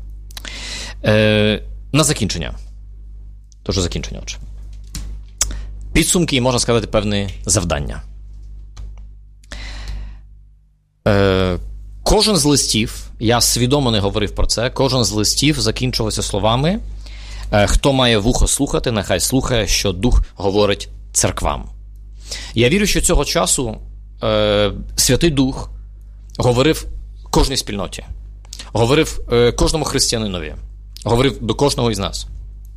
Е, на закінчення. Тож закінчення, отже. Підсумки і, можна сказати, певні завдання. Е, кожен з листів, я свідомо не говорив про це, кожен з листів закінчувався словами: «Хто має вухо слухати, нехай слухає, що Дух говорить церквам». Я вірю, що цього часу е, Святий Дух говорив кожній спільноті, говорив е, кожному християнинові, говорив до кожного із нас.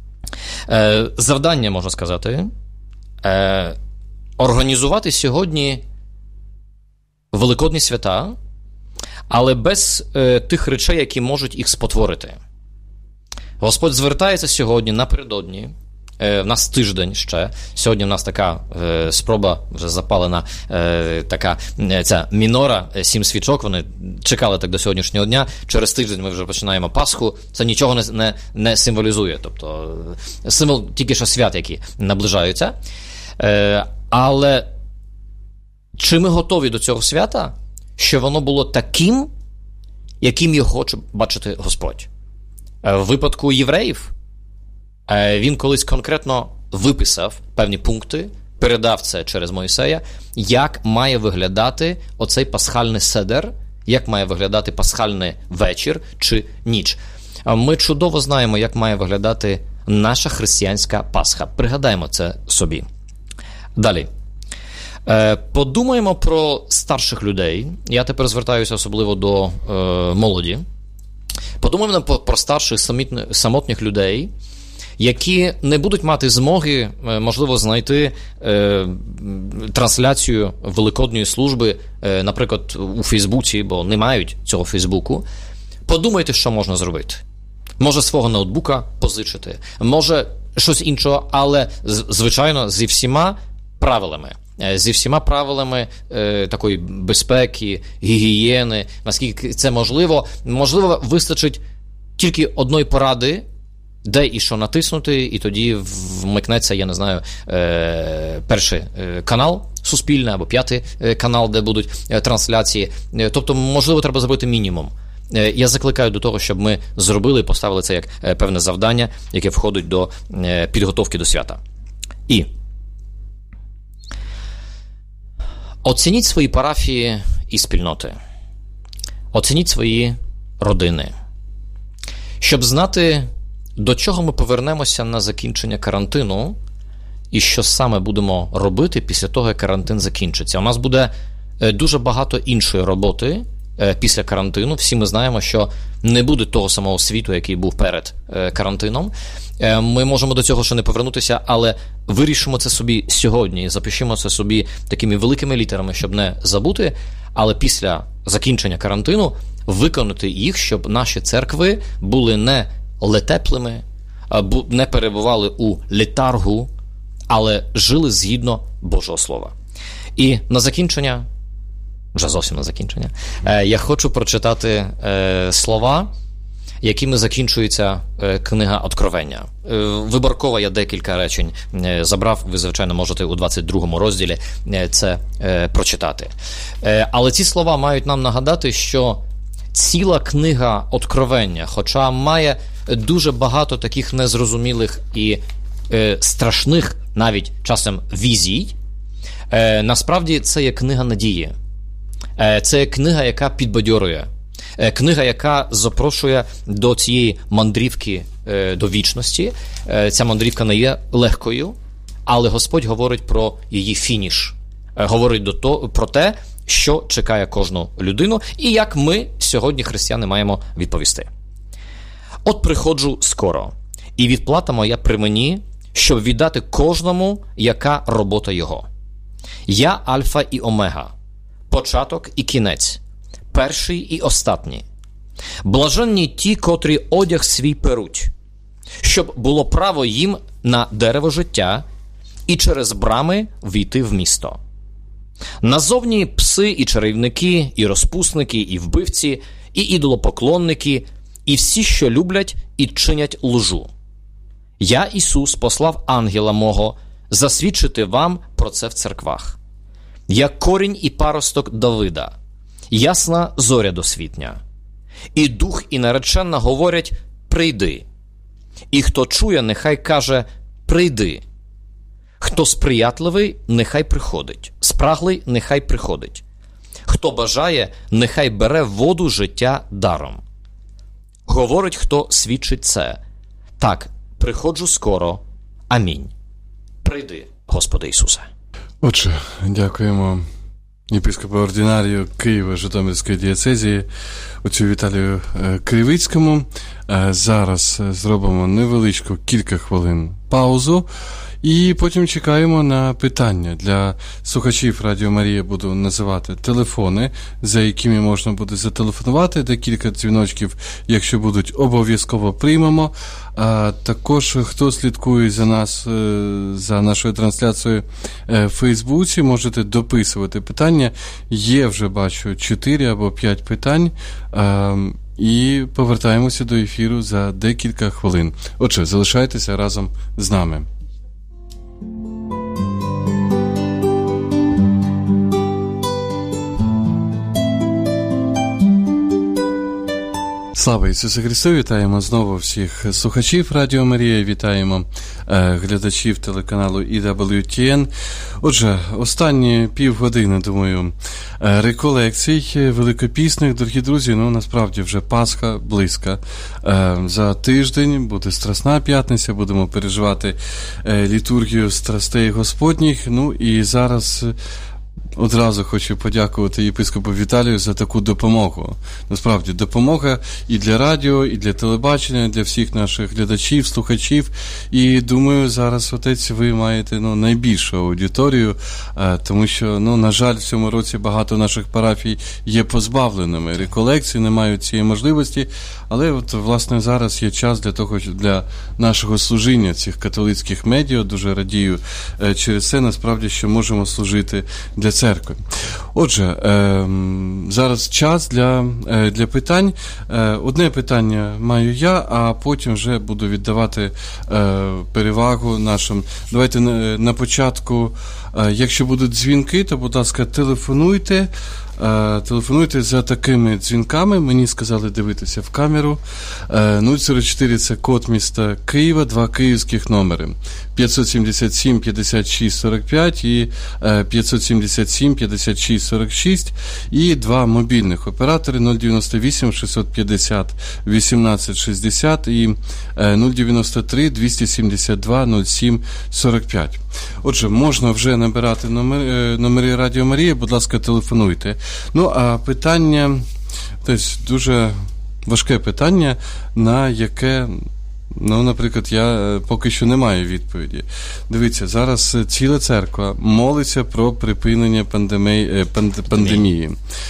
Е, завдання, можна сказати, е, організувати сьогодні великодні свята, але без е, тих речей, які можуть їх спотворити. Господь звертається сьогодні напередодні, е, в нас тиждень ще, сьогодні в нас така е, спроба, вже запалена е, така е, ця мінора, е, сім свічок, вони чекали так до сьогоднішнього дня, через тиждень ми вже починаємо Пасху, це нічого не, не, не символізує, тобто символ тільки що свят, які наближаються. Е, але чи ми готові до цього свята, що воно було таким, яким його хоче бачити Господь? В випадку євреїв він колись конкретно виписав певні пункти, передав це через Мойсея, як має виглядати оцей пасхальний седер, як має виглядати пасхальний вечір чи ніч. Ми чудово знаємо, як має виглядати наша християнська Пасха. Пригадаємо це собі. Далі. Подумаємо про старших людей. Я тепер звертаюся особливо до е, молоді. Подумаємо про, про старших самітних, самотніх людей, які не будуть мати змоги, можливо, знайти е, трансляцію Великодньої служби, е, наприклад, у Фейсбуці, бо не мають цього Фейсбуку. Подумайте, що можна зробити. Може свого ноутбука позичити, може щось іншого, але, звичайно, зі всіма правилами. Зі всіма правилами е, такої безпеки, гігієни, наскільки це можливо. Можливо, вистачить тільки одної поради, де і що натиснути, і тоді вмикнеться, я не знаю, е, перший е, канал Суспільне або п'ятий е, канал, де будуть е, трансляції. Е, тобто, можливо, треба зробити мінімум. Е, я закликаю до того, щоб ми зробили і поставили це як е, певне завдання, яке входить до е, підготовки до свята. І оцініть свої парафії і спільноти. Оцініть свої родини. Щоб знати, до чого ми повернемося на закінчення карантину і що саме будемо робити після того, як карантин закінчиться. У нас буде дуже багато іншої роботи після карантину. Всі ми знаємо, що не буде того самого світу, який був перед карантином. Ми можемо до цього ще не повернутися, але вирішимо це собі сьогодні, запишімо це собі такими великими літерами, щоб не забути, але після закінчення карантину виконати їх, щоб наші церкви були не летеплими, не перебували у летаргу, але жили згідно Божого Слова. І на закінчення, вже зовсім на закінчення, я хочу прочитати слова, якими закінчується книга Откровення. Виборково я декілька речень забрав, ви, звичайно, можете у двадцять другому розділі це прочитати. Але ці слова мають нам нагадати, що ціла книга Откровення, хоча має дуже багато таких незрозумілих і страшних навіть часом візій, насправді це є книга надії. Це є книга, яка підбадьорює. Книга, яка запрошує до цієї мандрівки до вічності. Ця мандрівка не є легкою, але Господь говорить про її фініш. Говорить до того, про те, що чекає кожну людину, і як ми сьогодні, християни, маємо відповісти. «От приходжу скоро, і відплата моя при мені, щоб віддати кожному, яка робота його. Я Альфа і Омега, початок і кінець, перший і останній. Блаженні ті, котрі одяг свій перуть, щоб було право їм на дерево життя і через брами війти в місто. Назовні пси і чарівники, і розпусники, і вбивці, і ідолопоклонники, і всі, що люблять і чинять лжу. Я, Ісус, послав ангела мого засвідчити вам про це в церквах. Я корінь і паросток Давида, ясна зоря досвітня. І дух, і наречена говорять: прийди. І хто чує, нехай каже: прийди. Хто сприятливий, нехай приходить. Спраглий, нехай приходить. Хто хто бажає, нехай бере воду життя даром. Говорить, хто свідчить це. Так, приходжу скоро. Амінь. Прийди, Господи Ісусе. Отже, дякуємо єпископу ординарію Києва Житомирської дієцезії отцю Віталію Кривицькому. Зараз зробимо невеличку кілька хвилин паузу і потім чекаємо на питання. Для слухачів Радіо Марія буду називати телефони, за якими можна буде зателефонувати. Декілька дзвіночків, якщо будуть, обов'язково приймемо. А також, хто слідкує за нас, за нашою трансляцією в Фейсбуці, можете дописувати питання. Є вже, бачу, чотири або п'ять питань. І повертаємося до ефіру за декілька хвилин. Отже, залишайтеся разом з нами. Слава Ісусу Христу! Вітаємо знову всіх слухачів Радіо Марія, вітаємо е, глядачів телеканалу і дабл ю ті ен. Отже, останні півгодини, думаю, е, реколекцій великопісних, дорогі друзі, ну, насправді вже Пасха близька. Е, за тиждень буде Страсна П'ятниця, будемо переживати е, літургію страстей Господніх, ну, і зараз... Одразу хочу подякувати єпископу Віталію за таку допомогу. Насправді, допомога і для радіо, і для телебачення, для всіх наших глядачів, слухачів. І думаю, зараз, отець, ви маєте ну, найбільшу аудиторію, тому що, ну, на жаль, в цьому році багато наших парафій є позбавленими реколекцій, не мають цієї можливості. Але, от, власне, зараз є час для того, для нашого служіння цих католицьких медіа. Дуже радію через це, насправді, що можемо служити для церкви. Отже, е, зараз час для, е, для питань. Е, одне питання маю я, а потім вже буду віддавати е, перевагу нашим. Давайте на, на початку, е, якщо будуть дзвінки, то, будь ласка, телефонуйте. Телефонуйте за такими дзвінками, мені сказали дивитися в камеру. нуль сорок чотири – це код міста Києва, два київських номери. п'ятсот сімдесят сім п'ятдесят шість сорок п'ять і п'ятсот сімдесят сім п'ятдесят шість сорок шість і два мобільних оператори нуль дев'яносто вісім шістсот п'ятдесят вісімнадцять шістдесят і нуль дев'яносто три двісті сімдесят два нуль сім сорок п'ять. Отже, можна вже набирати номери, номери Радіо Марія, будь ласка, телефонуйте. Ну, а питання, тобто, дуже важке питання, на яке, ну, наприклад, я поки що не маю відповіді. Дивіться, зараз ціла церква молиться про припинення пандемії. пандемії.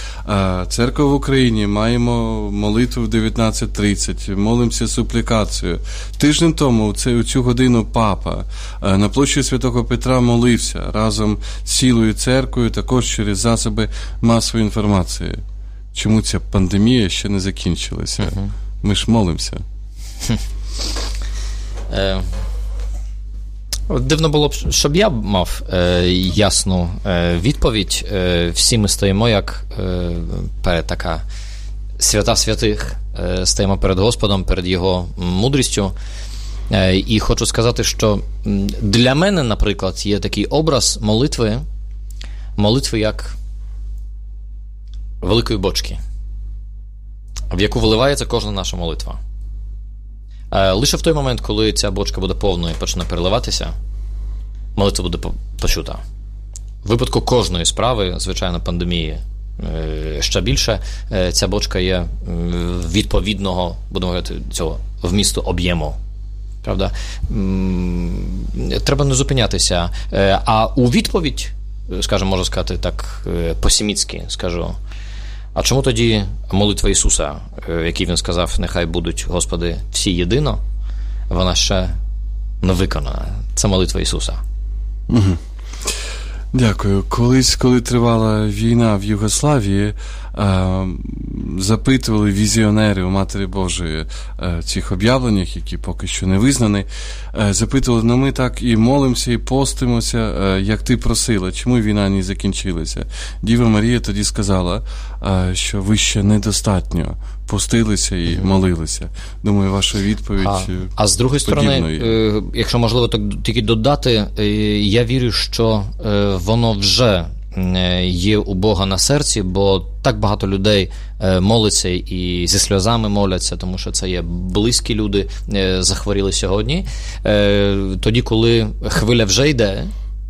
Церква в Україні, маємо молитву в дев'ятнадцять тридцять, молимося суплікацією. Тиждень тому у цю годину папа на площі Святого Петра молився разом з цілою церквою, також через засоби масової інформації. Чому ця пандемія ще не закінчилася? Uh-huh. Ми ж молимося. Дивно було б, щоб я мав е, ясну е, відповідь. Е, всі ми стоїмо як е, перед така свята святих, е, стоїмо перед Господом, перед Його мудрістю. Е, і хочу сказати, що для мене, наприклад, є такий образ молитви, молитви як великої бочки, в яку виливається кожна наша молитва. Лише в той момент, коли ця бочка буде повною і почне переливатися, молитва буде почута. В випадку кожної справи, звичайно, пандемії ще більше, ця бочка є відповідного, будемо говорити, цього вмісту об'єму. Правда? Треба не зупинятися. А у відповідь, скажімо, можу сказати так по-сімітськи, скажу, а чому тоді молитва Ісуса, в якій Він сказав, нехай будуть, Господи, всі єдино, вона ще не виконана? Це молитва Ісуса. Угу. Дякую. Колись, коли тривала війна в Югославії, запитували візіонери у Матері Божої цих об'явленнях, які поки що не визнані, запитували, ну ми так і молимося, і постимося, як ти просила, чому війна не закінчилася? Діва Марія тоді сказала, що ви ще недостатньо постилися і молилися. Думаю, ваша відповідь А, а з другої сторони, якщо можливо так тільки додати, я вірю, що воно вже є у Бога на серці, бо так багато людей молиться і зі сльозами моляться, тому що це є близькі люди, захворіли сьогодні. Тоді, коли хвиля вже йде,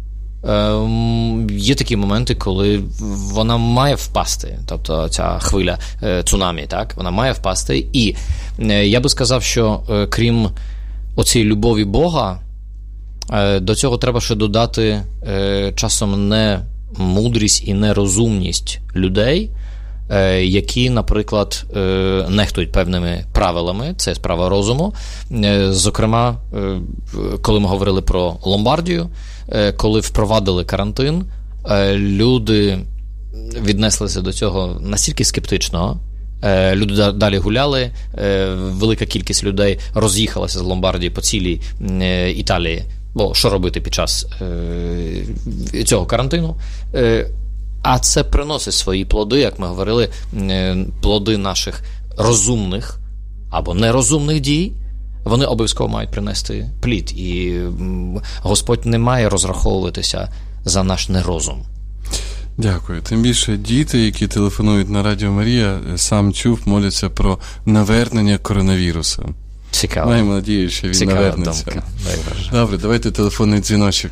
є такі моменти, коли вона має впасти, тобто ця хвиля цунамі, так, вона має впасти. І я би сказав, що крім оцієї любові Бога, до цього треба ще додати часом не мудрість і нерозумність людей, які, наприклад, нехтують певними правилами, це справа розуму. Зокрема, коли ми говорили про Ломбардію, коли впровадили карантин, люди віднеслися до цього настільки скептично, люди далі гуляли, велика кількість людей роз'їхалася з Ломбардії по цілій Італії, бо що робити під час цього карантину? А це приносить свої плоди, як ми говорили, плоди наших розумних або нерозумних дій, вони обов'язково мають принести плід. І Господь не має розраховуватися за наш нерозум. Дякую. Тим більше діти, які телефонують на Радіо Марія, сам чув, моляться про навернення коронавірусу. Цікаво. Маємо надію, що він Цікава навернеться. Думка. Добре, давайте телефонний дзвіночок.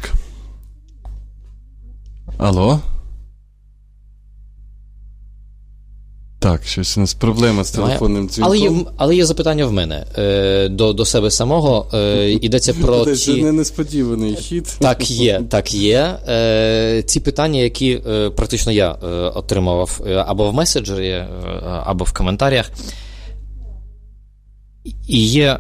Алло? Так, щось у нас проблема з телефонним дзвінком. Але є, але є запитання в мене е, до, до себе самого. Е, йдеться про Це ті... не несподіваний хід. Так є, так є. Е, ці питання, які е, практично я е, отримував е, або в меседжері, е, або в коментарях. І є,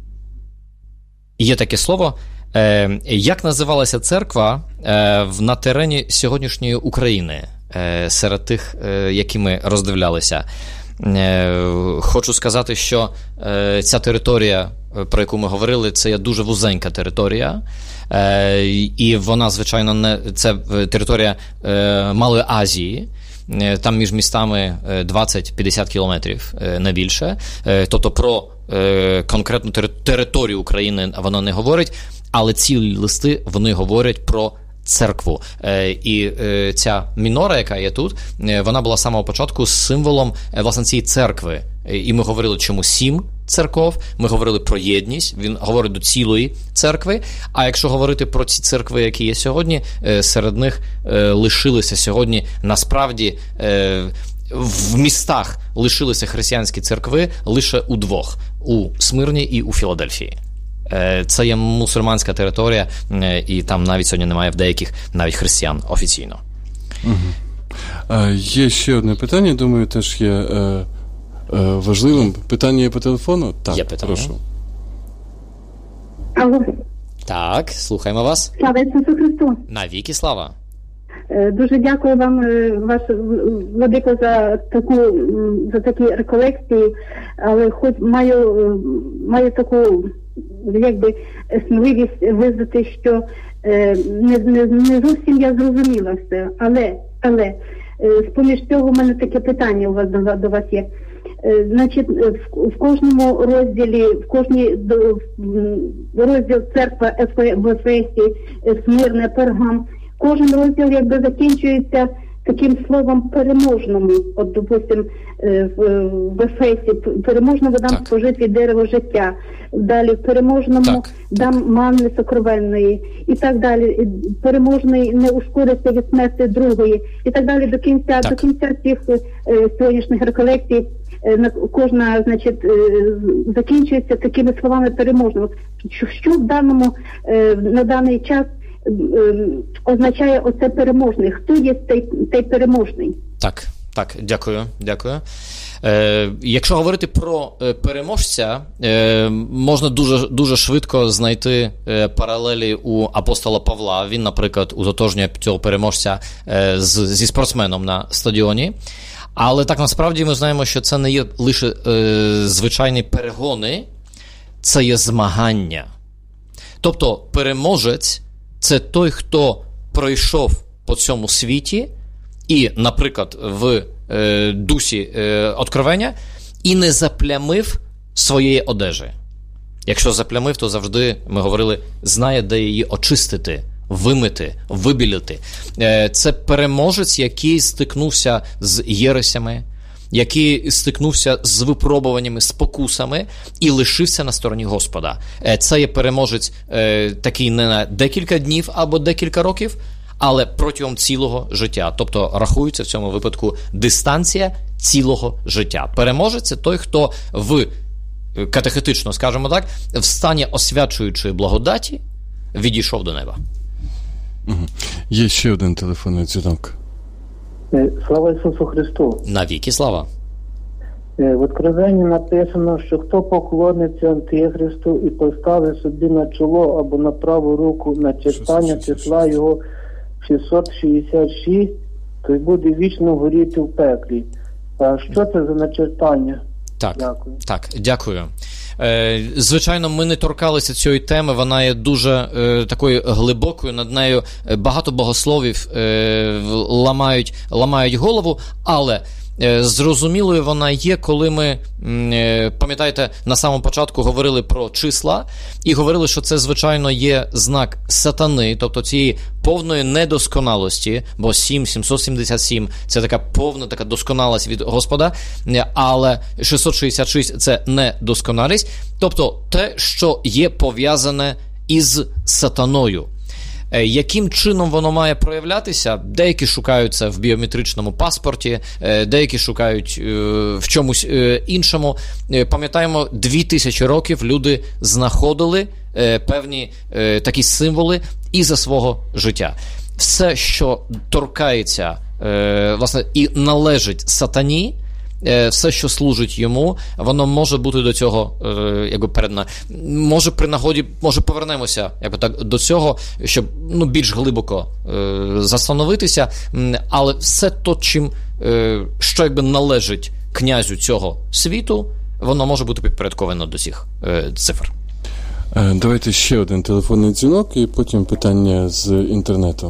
є таке слово. Е, як називалася церква е, на терені сьогоднішньої України? Серед тих, які ми роздивлялися. Хочу сказати, що ця територія, про яку ми говорили, це є дуже вузенька територія. І вона, звичайно, не це територія Малої Азії. Там між містами двадцять-п'ятдесят кілометрів, не більше. Тобто про конкретну територію України вона не говорить, але ці листи, вони говорять про церкву. І ця мінора, яка є тут, вона була з самого початку символом, власне, цієї церкви. І ми говорили, чому сім церков, ми говорили про єдність, він говорить до цілої церкви. А якщо говорити про ці церкви, які є сьогодні, серед них лишилися сьогодні, насправді, в містах лишилися християнські церкви лише у двох, у Смирні і у Філадельфії. Це є мусульманська територія, і там навіть сьогодні немає в деяких навіть християн офіційно. Угу. А, є ще одне питання, думаю, теж є е, е, важливим. Питання є по телефону? Так, є питання. Прошу. Алло. Так, слухаємо вас. Слава Ісусу Христу. Навіки слава. Дуже дякую вам, ваше владико, за таку за такі реколекції, але хоч маю маю таку, якби, сміливість визнати, що не, не, не зовсім я зрозуміла все, але, але з-поміж цього в мене таке питання у вас до, до вас є. Значить, в, в кожному розділі, в кожній розділ церква в Ефесі, Смирне, Пергам, кожен розділ якби закінчується таким словом переможному. От, допустим, в, в Ефесі переможному дам спожити дерево життя, далі в переможному так, дам так. манни сокровенної, і так далі. Переможний не ушкодиться від смерти другої, і так далі до кінця, так. до кінця цих е, сьогоднішніх реколекцій. Е, кожна, значить, е, закінчується такими словами переможного. Що, що в даному е, на даний час означає оце переможний? Хто є той, той переможний? Так, так, дякую, дякую. Е, якщо говорити про е, переможця, е, можна дуже, дуже швидко знайти е, паралелі у апостола Павла. Він, наприклад, утотожнює цього переможця е, з, зі спортсменом на стадіоні. Але так насправді ми знаємо, що це не є лише е, звичайні перегони, це є змагання. Тобто переможець – це той, хто пройшов по цьому світі і, наприклад, в е, дусі е, откровення і не заплямив своєї одежі. Якщо заплямив, то завжди, ми говорили, знає, де її очистити вимити, вибілити. Це переможець, який стикнувся з єресями, який стикнувся з випробуваннями, спокусами і лишився на стороні Господа. Це є переможець такий не на декілька днів або декілька років, але протягом цілого життя. Тобто рахується в цьому випадку дистанція цілого життя. Переможець – це той, хто в, катехетично, скажімо так, в стані освячуючої благодаті відійшов до неба. Угу. Є ще один телефонний дзвінок. Слава Ісусу Христу! Навіки слава! В Откровенні написано, що хто поклониться Антихристу і поставить собі на чоло або на праву руку начертання числа його шістсот шістдесят шість, той буде вічно горіти в пеклі. А що це за начертання? Так, дякую. Так, дякую. Е, звичайно, ми не торкалися цієї теми, вона є дуже е, такою глибокою, над нею багато богословів е, ламають, ламають голову, але е, зрозумілою вона є, коли ми, е, пам'ятаєте, на самому початку говорили про числа, і говорили, що це, звичайно, є знак сатани, тобто цієї повної недосконалості, бо сім, сімсот сімдесят сім – це така повна така досконалість від Господа, але шістсот шістдесят шість – це недосконалість, тобто те, що є пов'язане із сатаною. Яким чином воно має проявлятися? Деякі шукають це в біометричному паспорті, деякі шукають в чомусь іншому. Пам'ятаємо, дві тисячі років люди знаходили певні такі символи і за свого життя. Все, що торкається, власне, і належить сатані, все, що служить йому, воно може бути до цього, якби передна. Може при нагоді, може повернемося, якби так, до цього, щоб ну, більш глибоко е, застановитися, але все то, чим, е, що якби належить князю цього світу, воно може бути підпорядковано до цих е, цифр. Давайте ще один телефонний дзвінок і потім питання з інтернету.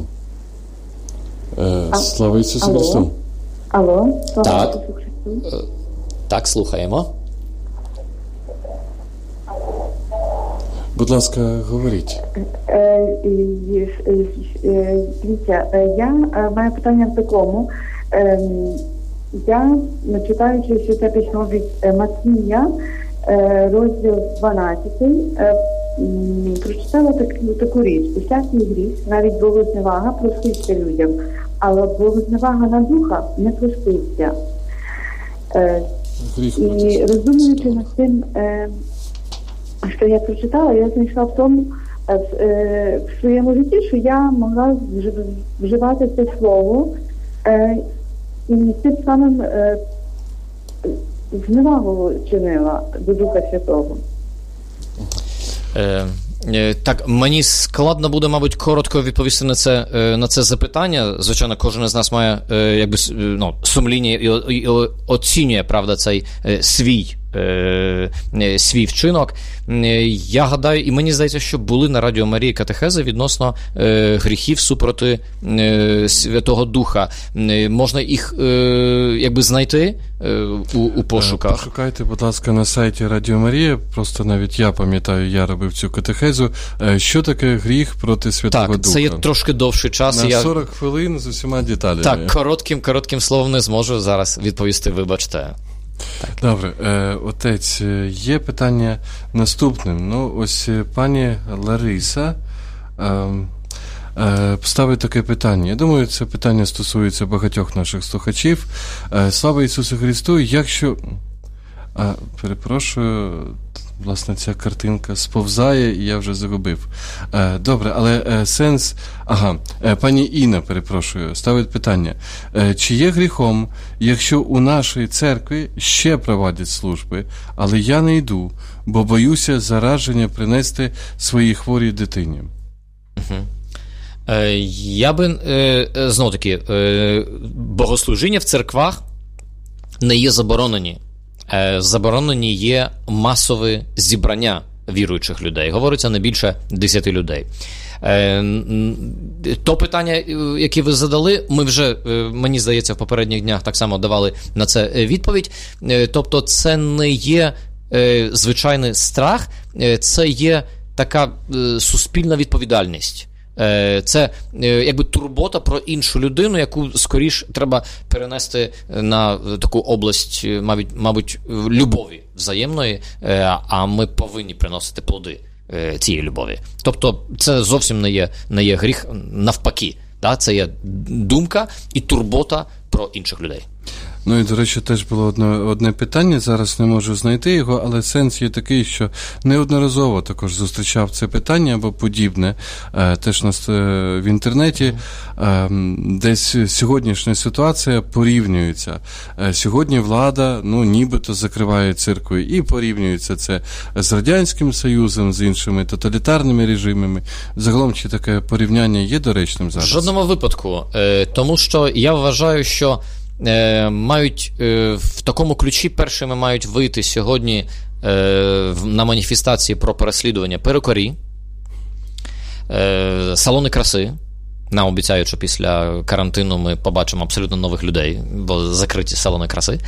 Слава Ісусу Христу! Алло, слава так. Ісусу Христу! Так, слухаємо. Будь ласка, говоріть. Дивіться, я маю питання в такому. Я, читаючи святе письмо від Матвія, розділ дванадцятий, прочитала таку, таку річ. Усякий гріх, навіть богозневага, проститься людям, але богозневага на духа не проститься. І роздумуючи над тим, що я прочитала, я знайшла в тому, в своєму житті, що я могла вживати це слово і тим самим зневагу чинила до Духа Святого. Е, е, так, мені складно буде, мабуть, коротко відповісти на це, е, на це запитання. Звичайно, кожен із нас має е, якби, ну, сумління і, і, і оцінює, правда, цей е, свій е, свій вчинок. Я гадаю, і мені здається, що були на Радіо Марії катехези відносно е, гріхів супроти е, Святого Духа. Е, можна їх е, якби знайти е, у, у пошуках. Пошукайте, будь ласка, на сайті Радіо Марія. Просто навіть я пам'ятаю, я робив цю катехезу. Що таке гріх проти Святого так, Духа? Це є трошки довший час. На я... сорок хвилин з усіма деталями. Так, коротким, коротким словом не зможу зараз відповісти, вибачте. Так. Добре, отець, є питання наступним. Ну, ось пані Лариса ставить таке питання. Я думаю, це питання стосується багатьох наших слухачів. Слава Ісусу Христу, якщо... А, перепрошую, власне, ця картинка сповзає, і я вже загубив. Е, добре, але е, сенс... Ага, е, пані Інна, перепрошую, ставить питання. Е, чи є гріхом, якщо у нашій церкві ще проводять служби, але я не йду, бо боюся зараження принести своїй хворій дитині? Угу. Е, я би, е, знов-таки, е, богослужіння в церквах не є заборонені. Заборонені є масові зібрання віруючих людей. Говориться не більше десяти людей. То питання, яке ви задали, ми вже, мені здається, в попередніх днях так само давали на це відповідь. Тобто це не є звичайний страх, це є така суспільна відповідальність. Це якби турбота про іншу людину, яку скоріш треба перенести на таку область, мабуть, мабуть, любові взаємної, а ми повинні приносити плоди цієї любові. Тобто це зовсім не є, не є гріх, навпаки. Да? Це є думка і турбота про інших людей. Ну і, до речі, теж було одне, одне питання, зараз не можу знайти його, але сенс є такий, що неодноразово також зустрічав це питання або подібне, е, теж нас е, в інтернеті, е, десь сьогоднішня ситуація порівнюється. Е, сьогодні влада, ну, нібито закриває церкву, і порівнюється це з Радянським Союзом, з іншими тоталітарними режимами. Загалом, чи таке порівняння є доречним зараз? В жодному випадку, е, тому що я вважаю, що мають в такому ключі першими мають вийти сьогодні на маніфестації про переслідування перукарі, салони краси. Нам обіцяють, що після карантину ми побачимо абсолютно нових людей, бо закриті салони краси.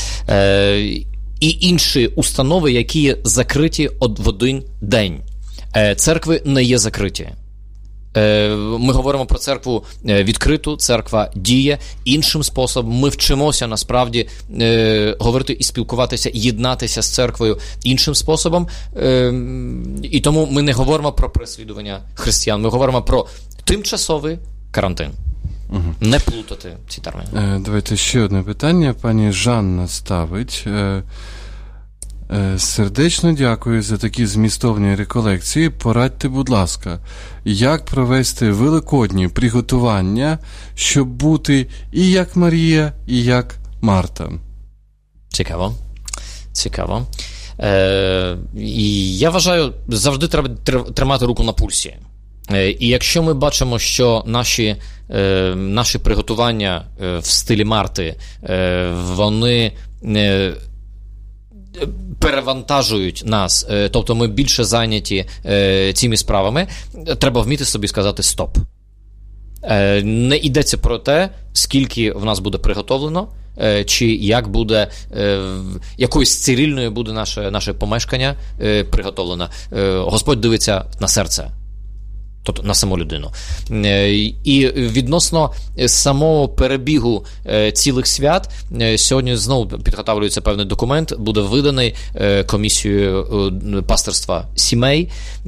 І інші установи, які закриті в один день. Церкви не є закриті. Ми говоримо про церкву відкриту, церква діє іншим способом. Ми вчимося насправді говорити і спілкуватися, єднатися з церквою іншим способом. І тому ми не говоримо про переслідування християн, ми говоримо про тимчасовий карантин. Угу. Не плутати ці терміни. Давайте ще одне питання. Пані Жанна ставить. Сердечно дякую за такі змістовні реколекції. Порадьте, будь ласка, як провести великодні приготування, щоб бути і як Марія, і як Марта? Цікаво. Цікаво. Е, і я вважаю, завжди треба тримати руку на пульсі. Е, і якщо ми бачимо, що наші, е, наші приготування е, в стилі Марти, е, вони е, перевантажують нас, тобто ми більше зайняті е, цими справами, треба вміти собі сказати стоп. Е, не йдеться про те, скільки в нас буде приготовлено, е, чи як буде, е, якою стерильною буде наше, наше помешкання е, приготовлено. Е, Господь дивиться на серце. Тобто на саму людину. І відносно самого перебігу цілих свят, сьогодні знову підготовлюється певний документ, буде виданий комісією пасторства сімей,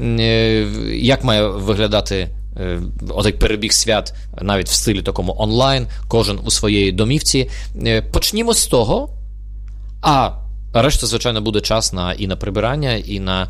як має виглядати отей перебіг свят навіть в стилі такому онлайн, кожен у своїй домівці. Почнімо з того, а решта, звичайно, буде час на, і на прибирання, і на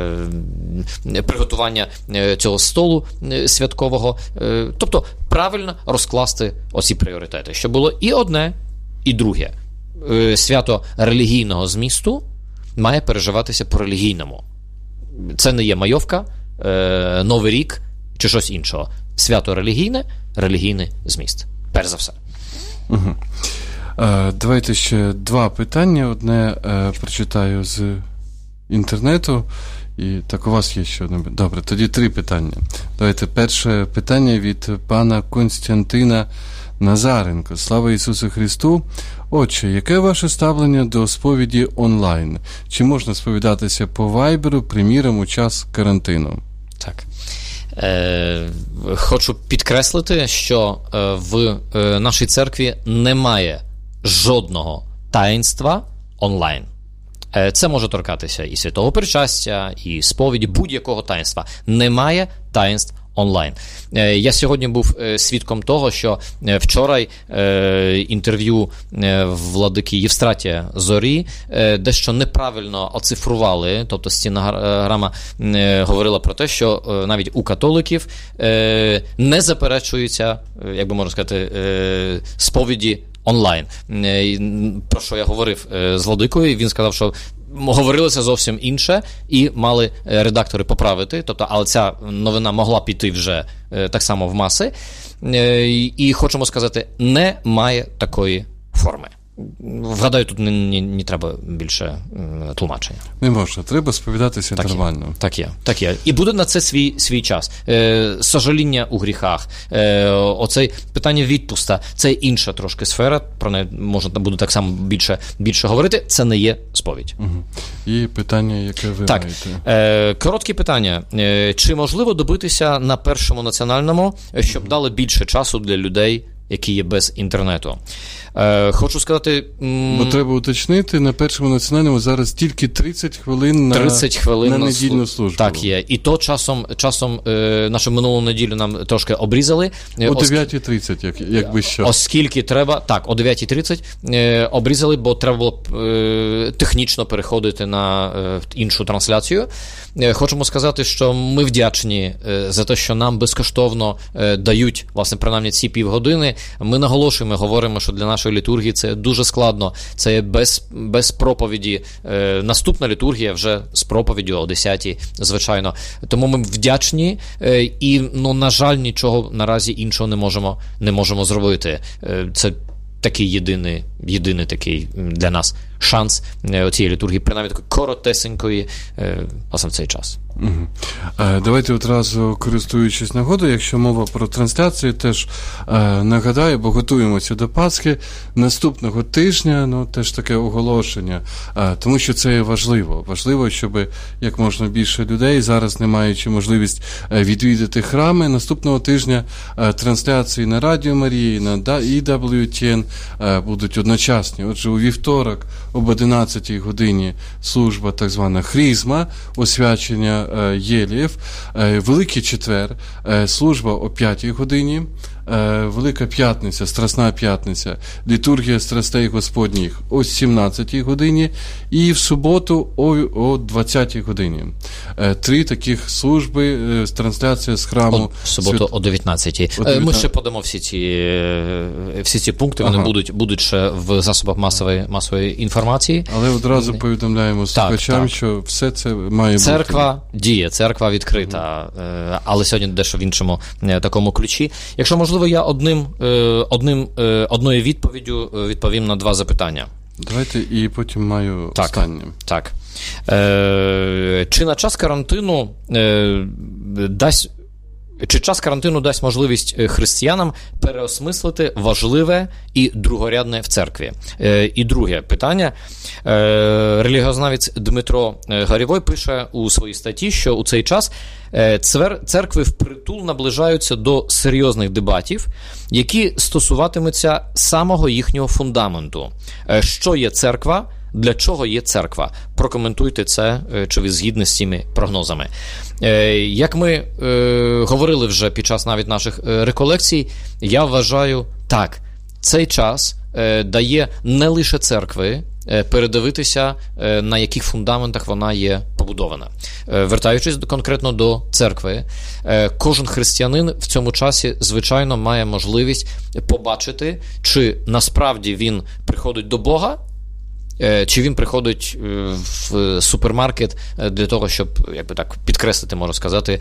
е, приготування цього столу святкового. Е, тобто, правильно розкласти оці пріоритети, щоб було і одне, і друге. Е, свято релігійного змісту має переживатися по-релігійному. Це не є майовка, е, Новий рік чи щось іншого. Свято релігійне, релігійний зміст. Перш за все. Угу. Давайте ще два питання. Одне е, прочитаю з інтернету. І так, у вас є ще одне. Добре, тоді три питання. Давайте перше питання від пана Константина Назаренко. Слава Ісусу Христу! Отче, яке ваше ставлення до сповіді онлайн? Чи можна сповідатися по вайберу, приміром, у час карантину? Так. Е, хочу підкреслити, що е, в е, нашій церкві немає жодного таїнства онлайн. Е, це може торкатися і святого причастя, і сповіді, будь-якого таїнства. Немає таїнств онлайн. Е, я сьогодні був е, свідком того, що е, вчора е, інтерв'ю е, владики Євстратія Зорі е, дещо неправильно оцифрували, тобто стенограма е, говорила про те, що е, навіть у католиків е, не заперечуються, е, як би можна сказати, е, сповіді онлайн. Е, про що я говорив е, з владикою, він сказав, що говорилося зовсім інше, і мали редактори поправити, тобто, але ця новина могла піти вже е, так само в маси. Е, і хочемо сказати, немає такої форми. вгадаю, тут не, не, не треба більше тлумачення. Не можна, треба сповідатися так нормально. Є, так є, так є. І буде на це свій, свій час. Е, сожаління у гріхах, е, оце питання відпуста, це інша трошки сфера, про неї можна буде так само більше, більше говорити, це не є сповідь. Угу. І питання, яке ви так, маєте? Е, коротке питання. Е, чи можливо добитися на Першому національному, щоб угу. дали більше часу для людей, які є без інтернету? Е, хочу сказати... М- Бо треба уточнити, на Першому національному зараз тільки тридцять хвилин на, тридцять хвилин на на недільну службу. Так є. І то часом, часом е, нашу минулу неділю нам трошки обрізали. О дев'ятій тридцять, як, якби що. Оскільки треба... Так, о дев'ятій тридцять е, обрізали, бо треба було е, технічно переходити на е, іншу трансляцію. Е, хочемо сказати, що ми вдячні е, за те, що нам безкоштовно е, дають, власне, принаймні ці півгодини. Ми наголошуємо, говоримо, що для нашої літургії це дуже складно. Це без, без проповіді. Е, наступна літургія вже з проповіддю о десятій, звичайно. Тому ми вдячні е, і, ну, на жаль, нічого наразі іншого не можемо, не можемо зробити. Е, це такий єдиний, єдиний такий для нас шанс е, цієї літургії, принаймні такої коротесенької, е, власне, в цей час. Угу. Е, давайте одразу, користуючись нагодою, якщо мова про трансляції, теж е, нагадаю, бо готуємося до Пасхи наступного тижня, ну, теж таке оголошення, е, тому що це важливо. Важливо, щоб як можна більше людей, зараз не маючи можливість е, відвідати храми, наступного тижня е, трансляції на Радіо Марії, на і дабл ю ті ен е, будуть одночасні. Отже, у вівторок об одинадцятій годині служба так звана хризма, освячення єліїв, Великий четвер, служба о п'ятій годині, Велика п'ятниця, Страсна п'ятниця, літургія страстей Господніх о сімнадцятій годині і в суботу о, о двадцятій годині. Три таких служби, трансляція з храму. О, в суботу Свят... о дев'ятнадцятій. О дев'ятнадцятій. Ми ще подамо всі ці, всі ці пункти, вони ага. будуть, будуть ще в засобах масової, масової інформації. Але одразу повідомляємо слухачам, так, так. що все це має церква бути. Церква діє, церква відкрита, ага. але сьогодні дещо в іншому такому ключі. Якщо можливо, я одним, одним, одною відповіддю відповім на два запитання. Давайте і потім маю так, останнє. Так. Е, чи на час карантину е, дасть Чи час карантину дасть можливість християнам переосмислити важливе і другорядне в церкві? Е, і друге питання. Е, релігіознавець Дмитро Гарєвой пише у своїй статті, що у цей час цвер, церкви впритул наближаються до серйозних дебатів, які стосуватимуться самого їхнього фундаменту. Е, що є церква? Для чого є церква? Прокоментуйте це, чи ви згідні з цими прогнозами. Як ми е, говорили вже під час навіть наших реколекцій, я вважаю, так, цей час е, дає не лише церкви е, передивитися, е, на яких фундаментах вона є побудована. Е, вертаючись конкретно до церкви, е, кожен християнин в цьому часі, звичайно, має можливість побачити, чи насправді він приходить до Бога, чи він приходить в супермаркет для того, щоб, як би так підкреслити, можна сказати,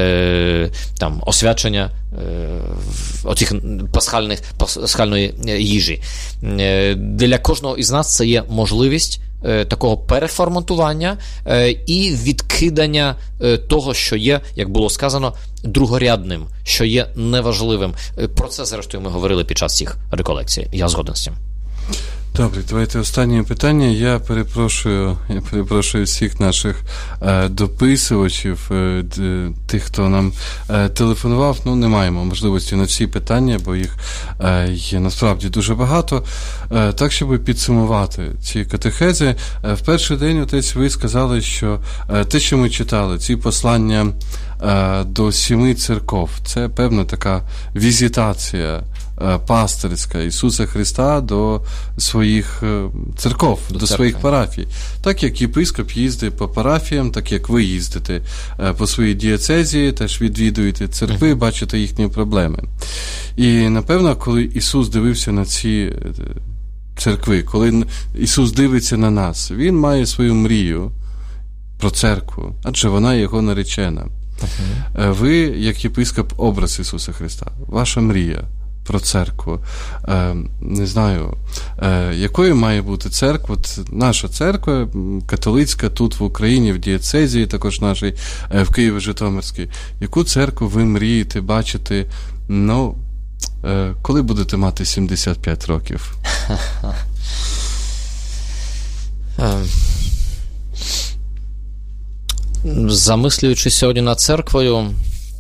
там, освячення оцих пасхальних, пасхальної їжі. Для кожного із нас це є можливість такого переформатування і відкидання того, що є, як було сказано, другорядним, що є неважливим. Про це, зрештою, ми говорили під час цих реколекцій. Я згоден з цим. Добре, давайте останнє питання. Я перепрошую, я перепрошую всіх наших е, дописувачів, е, тих, хто нам е, телефонував. Ну, не маємо можливості на всі питання, бо їх е, є насправді дуже багато. Е, так, щоб підсумувати ці катехези, е, в перший день, отець, ви сказали, що е, те, що ми читали, ці послання е, до сіми церков, це певна така візитація пастирська Ісуса Христа до своїх церков, до, до своїх парафій. Так, як єпископ їздить по парафіям, так, як ви їздите по своїй дієцезії, теж відвідуєте церкви, uh-huh. бачите їхні проблеми. І, напевно, коли Ісус дивився на ці церкви, коли Ісус дивиться на нас, Він має свою мрію про церкву, адже вона його наречена. Uh-huh. Ви, як єпископ, образ Ісуса Христа, ваша мрія про церкву. Е, не знаю, е, якою має бути церква. От наша церква католицька тут в Україні, в дієцезії, також нашій, е, в Києві-Житомирській. Яку церкву ви мрієте бачити, ну, е, коли будете мати сімдесят п'ять років? Замислюючи сьогодні над церквою,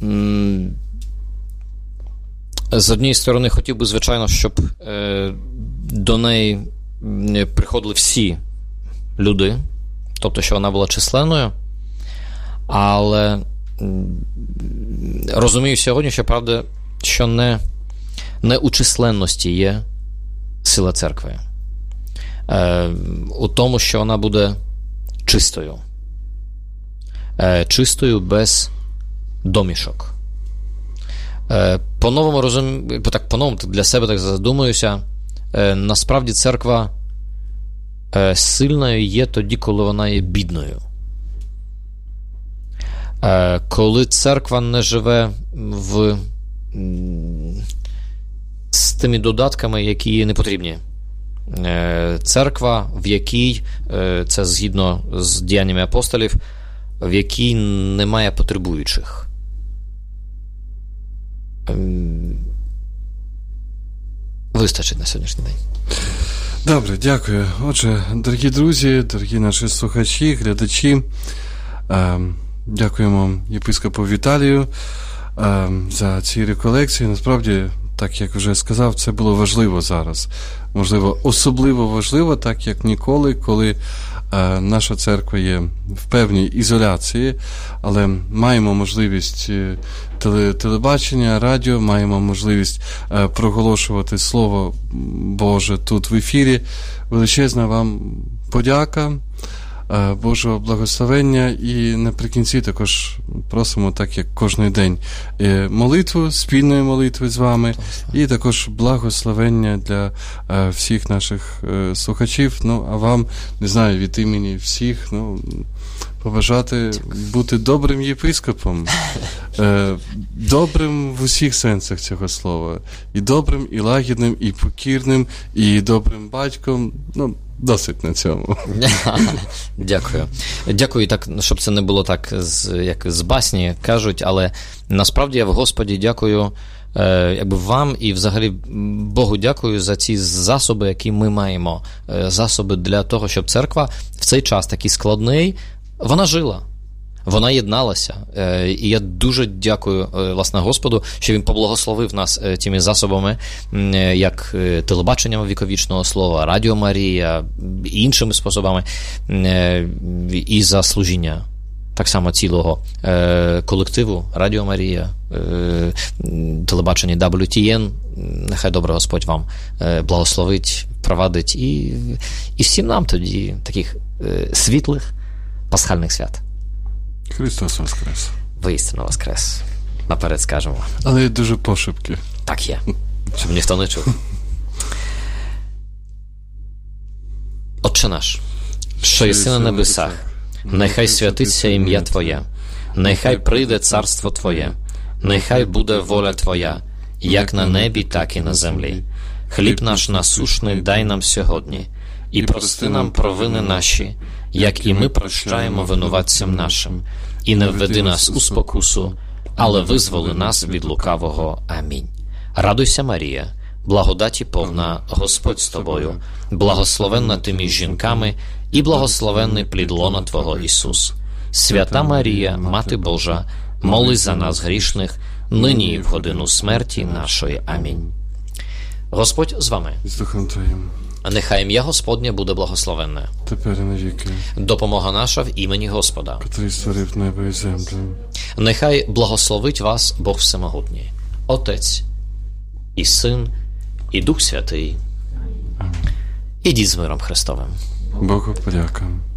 з однієї сторони хотів би, звичайно, щоб до неї приходили всі люди, тобто, що вона була численною, але розумію сьогодні, що правда, що не, не у численності є сила церкви. У тому, що вона буде чистою. Чистою без домішок. По-новому розумію, так по-новому для себе так задумуюся, насправді церква сильною є тоді, коли вона є бідною. Коли церква не живе в... з тими додатками, які їй не потрібні. Церква, в якій, це згідно з діяннями апостолів, в якій немає потребуючих. Вистачить на сьогоднішній день. Добре, дякую. Отже, дорогі друзі, дорогі наші слухачі, глядачі, дякуємо єпископу Віталію за ці реколекції. Насправді, так як вже сказав, це було важливо зараз. Можливо, особливо важливо, так як ніколи, коли е, наша церква є в певній ізоляції, але маємо можливість теле, телебачення, радіо, маємо можливість е, проголошувати Слово Боже тут в ефірі. Величезна вам подяка, е, Божого благословення, і наприкінці також просимо, так як кожен день, е, молитву, спільної молитви з вами, і також благословення для е, всіх наших е, слухачів. Ну, а вам, не знаю, від імені всіх, ну, побажати бути добрим єпископом, е, добрим в усіх сенсах цього слова, і добрим, і лагідним, і покірним, і добрим батьком, ну, досить на цьому. Дякую. Дякую, так, щоб це не було так, як з басні кажуть, але насправді я в Господі дякую е, якби вам і взагалі Богу дякую за ці засоби, які ми маємо. Е, засоби для того, щоб церква в цей час такий складний, вона жила. Вона єдналася. І я дуже дякую, власне, Господу, що Він поблагословив нас тими засобами, як телебаченням віковічного слова, Радіо Марія, і іншими способами, і за служіння так само цілого колективу Радіо Марія, телебачення дабл ю ті ен. Нехай добре Господь вам благословить, провадить і, і всім нам тоді таких світлих пасхальних свят. Христос воскрес. Воістину воскрес. Наперед скажемо. Але дуже пошепки. Так є. Щоб ніхто не чув. Отче наш, що єси на небесах, нехай святиться ім'я Твоє, нехай прийде царство Твоє, нехай буде воля Твоя, як на небі, так і на землі. Хліб наш насушний дай нам сьогодні, і прости нам провини наші, як і ми прощаємо винуватцям нашим. І не введи нас у спокусу, але визволи нас від лукавого. Амінь. Радуйся, Марія, благодаті повна, Господь з тобою, благословенна ти між жінками, і благословенний плід лона Твого, Ісус. Свята Марія, Мати Божа, молись за нас грішних, нині і в годину смерті нашої. Амінь. Господь з вами. З Духом Твоїм. Нехай ім'я Господнє буде благословенне. Тепер і навіки. Допомога наша в імені Господа, котрий створив небо і землю. Нехай благословить вас Бог Всемогутній, Отець і Син, і Дух Святий. Амінь. Ідіть з миром Христовим. Богу подяка.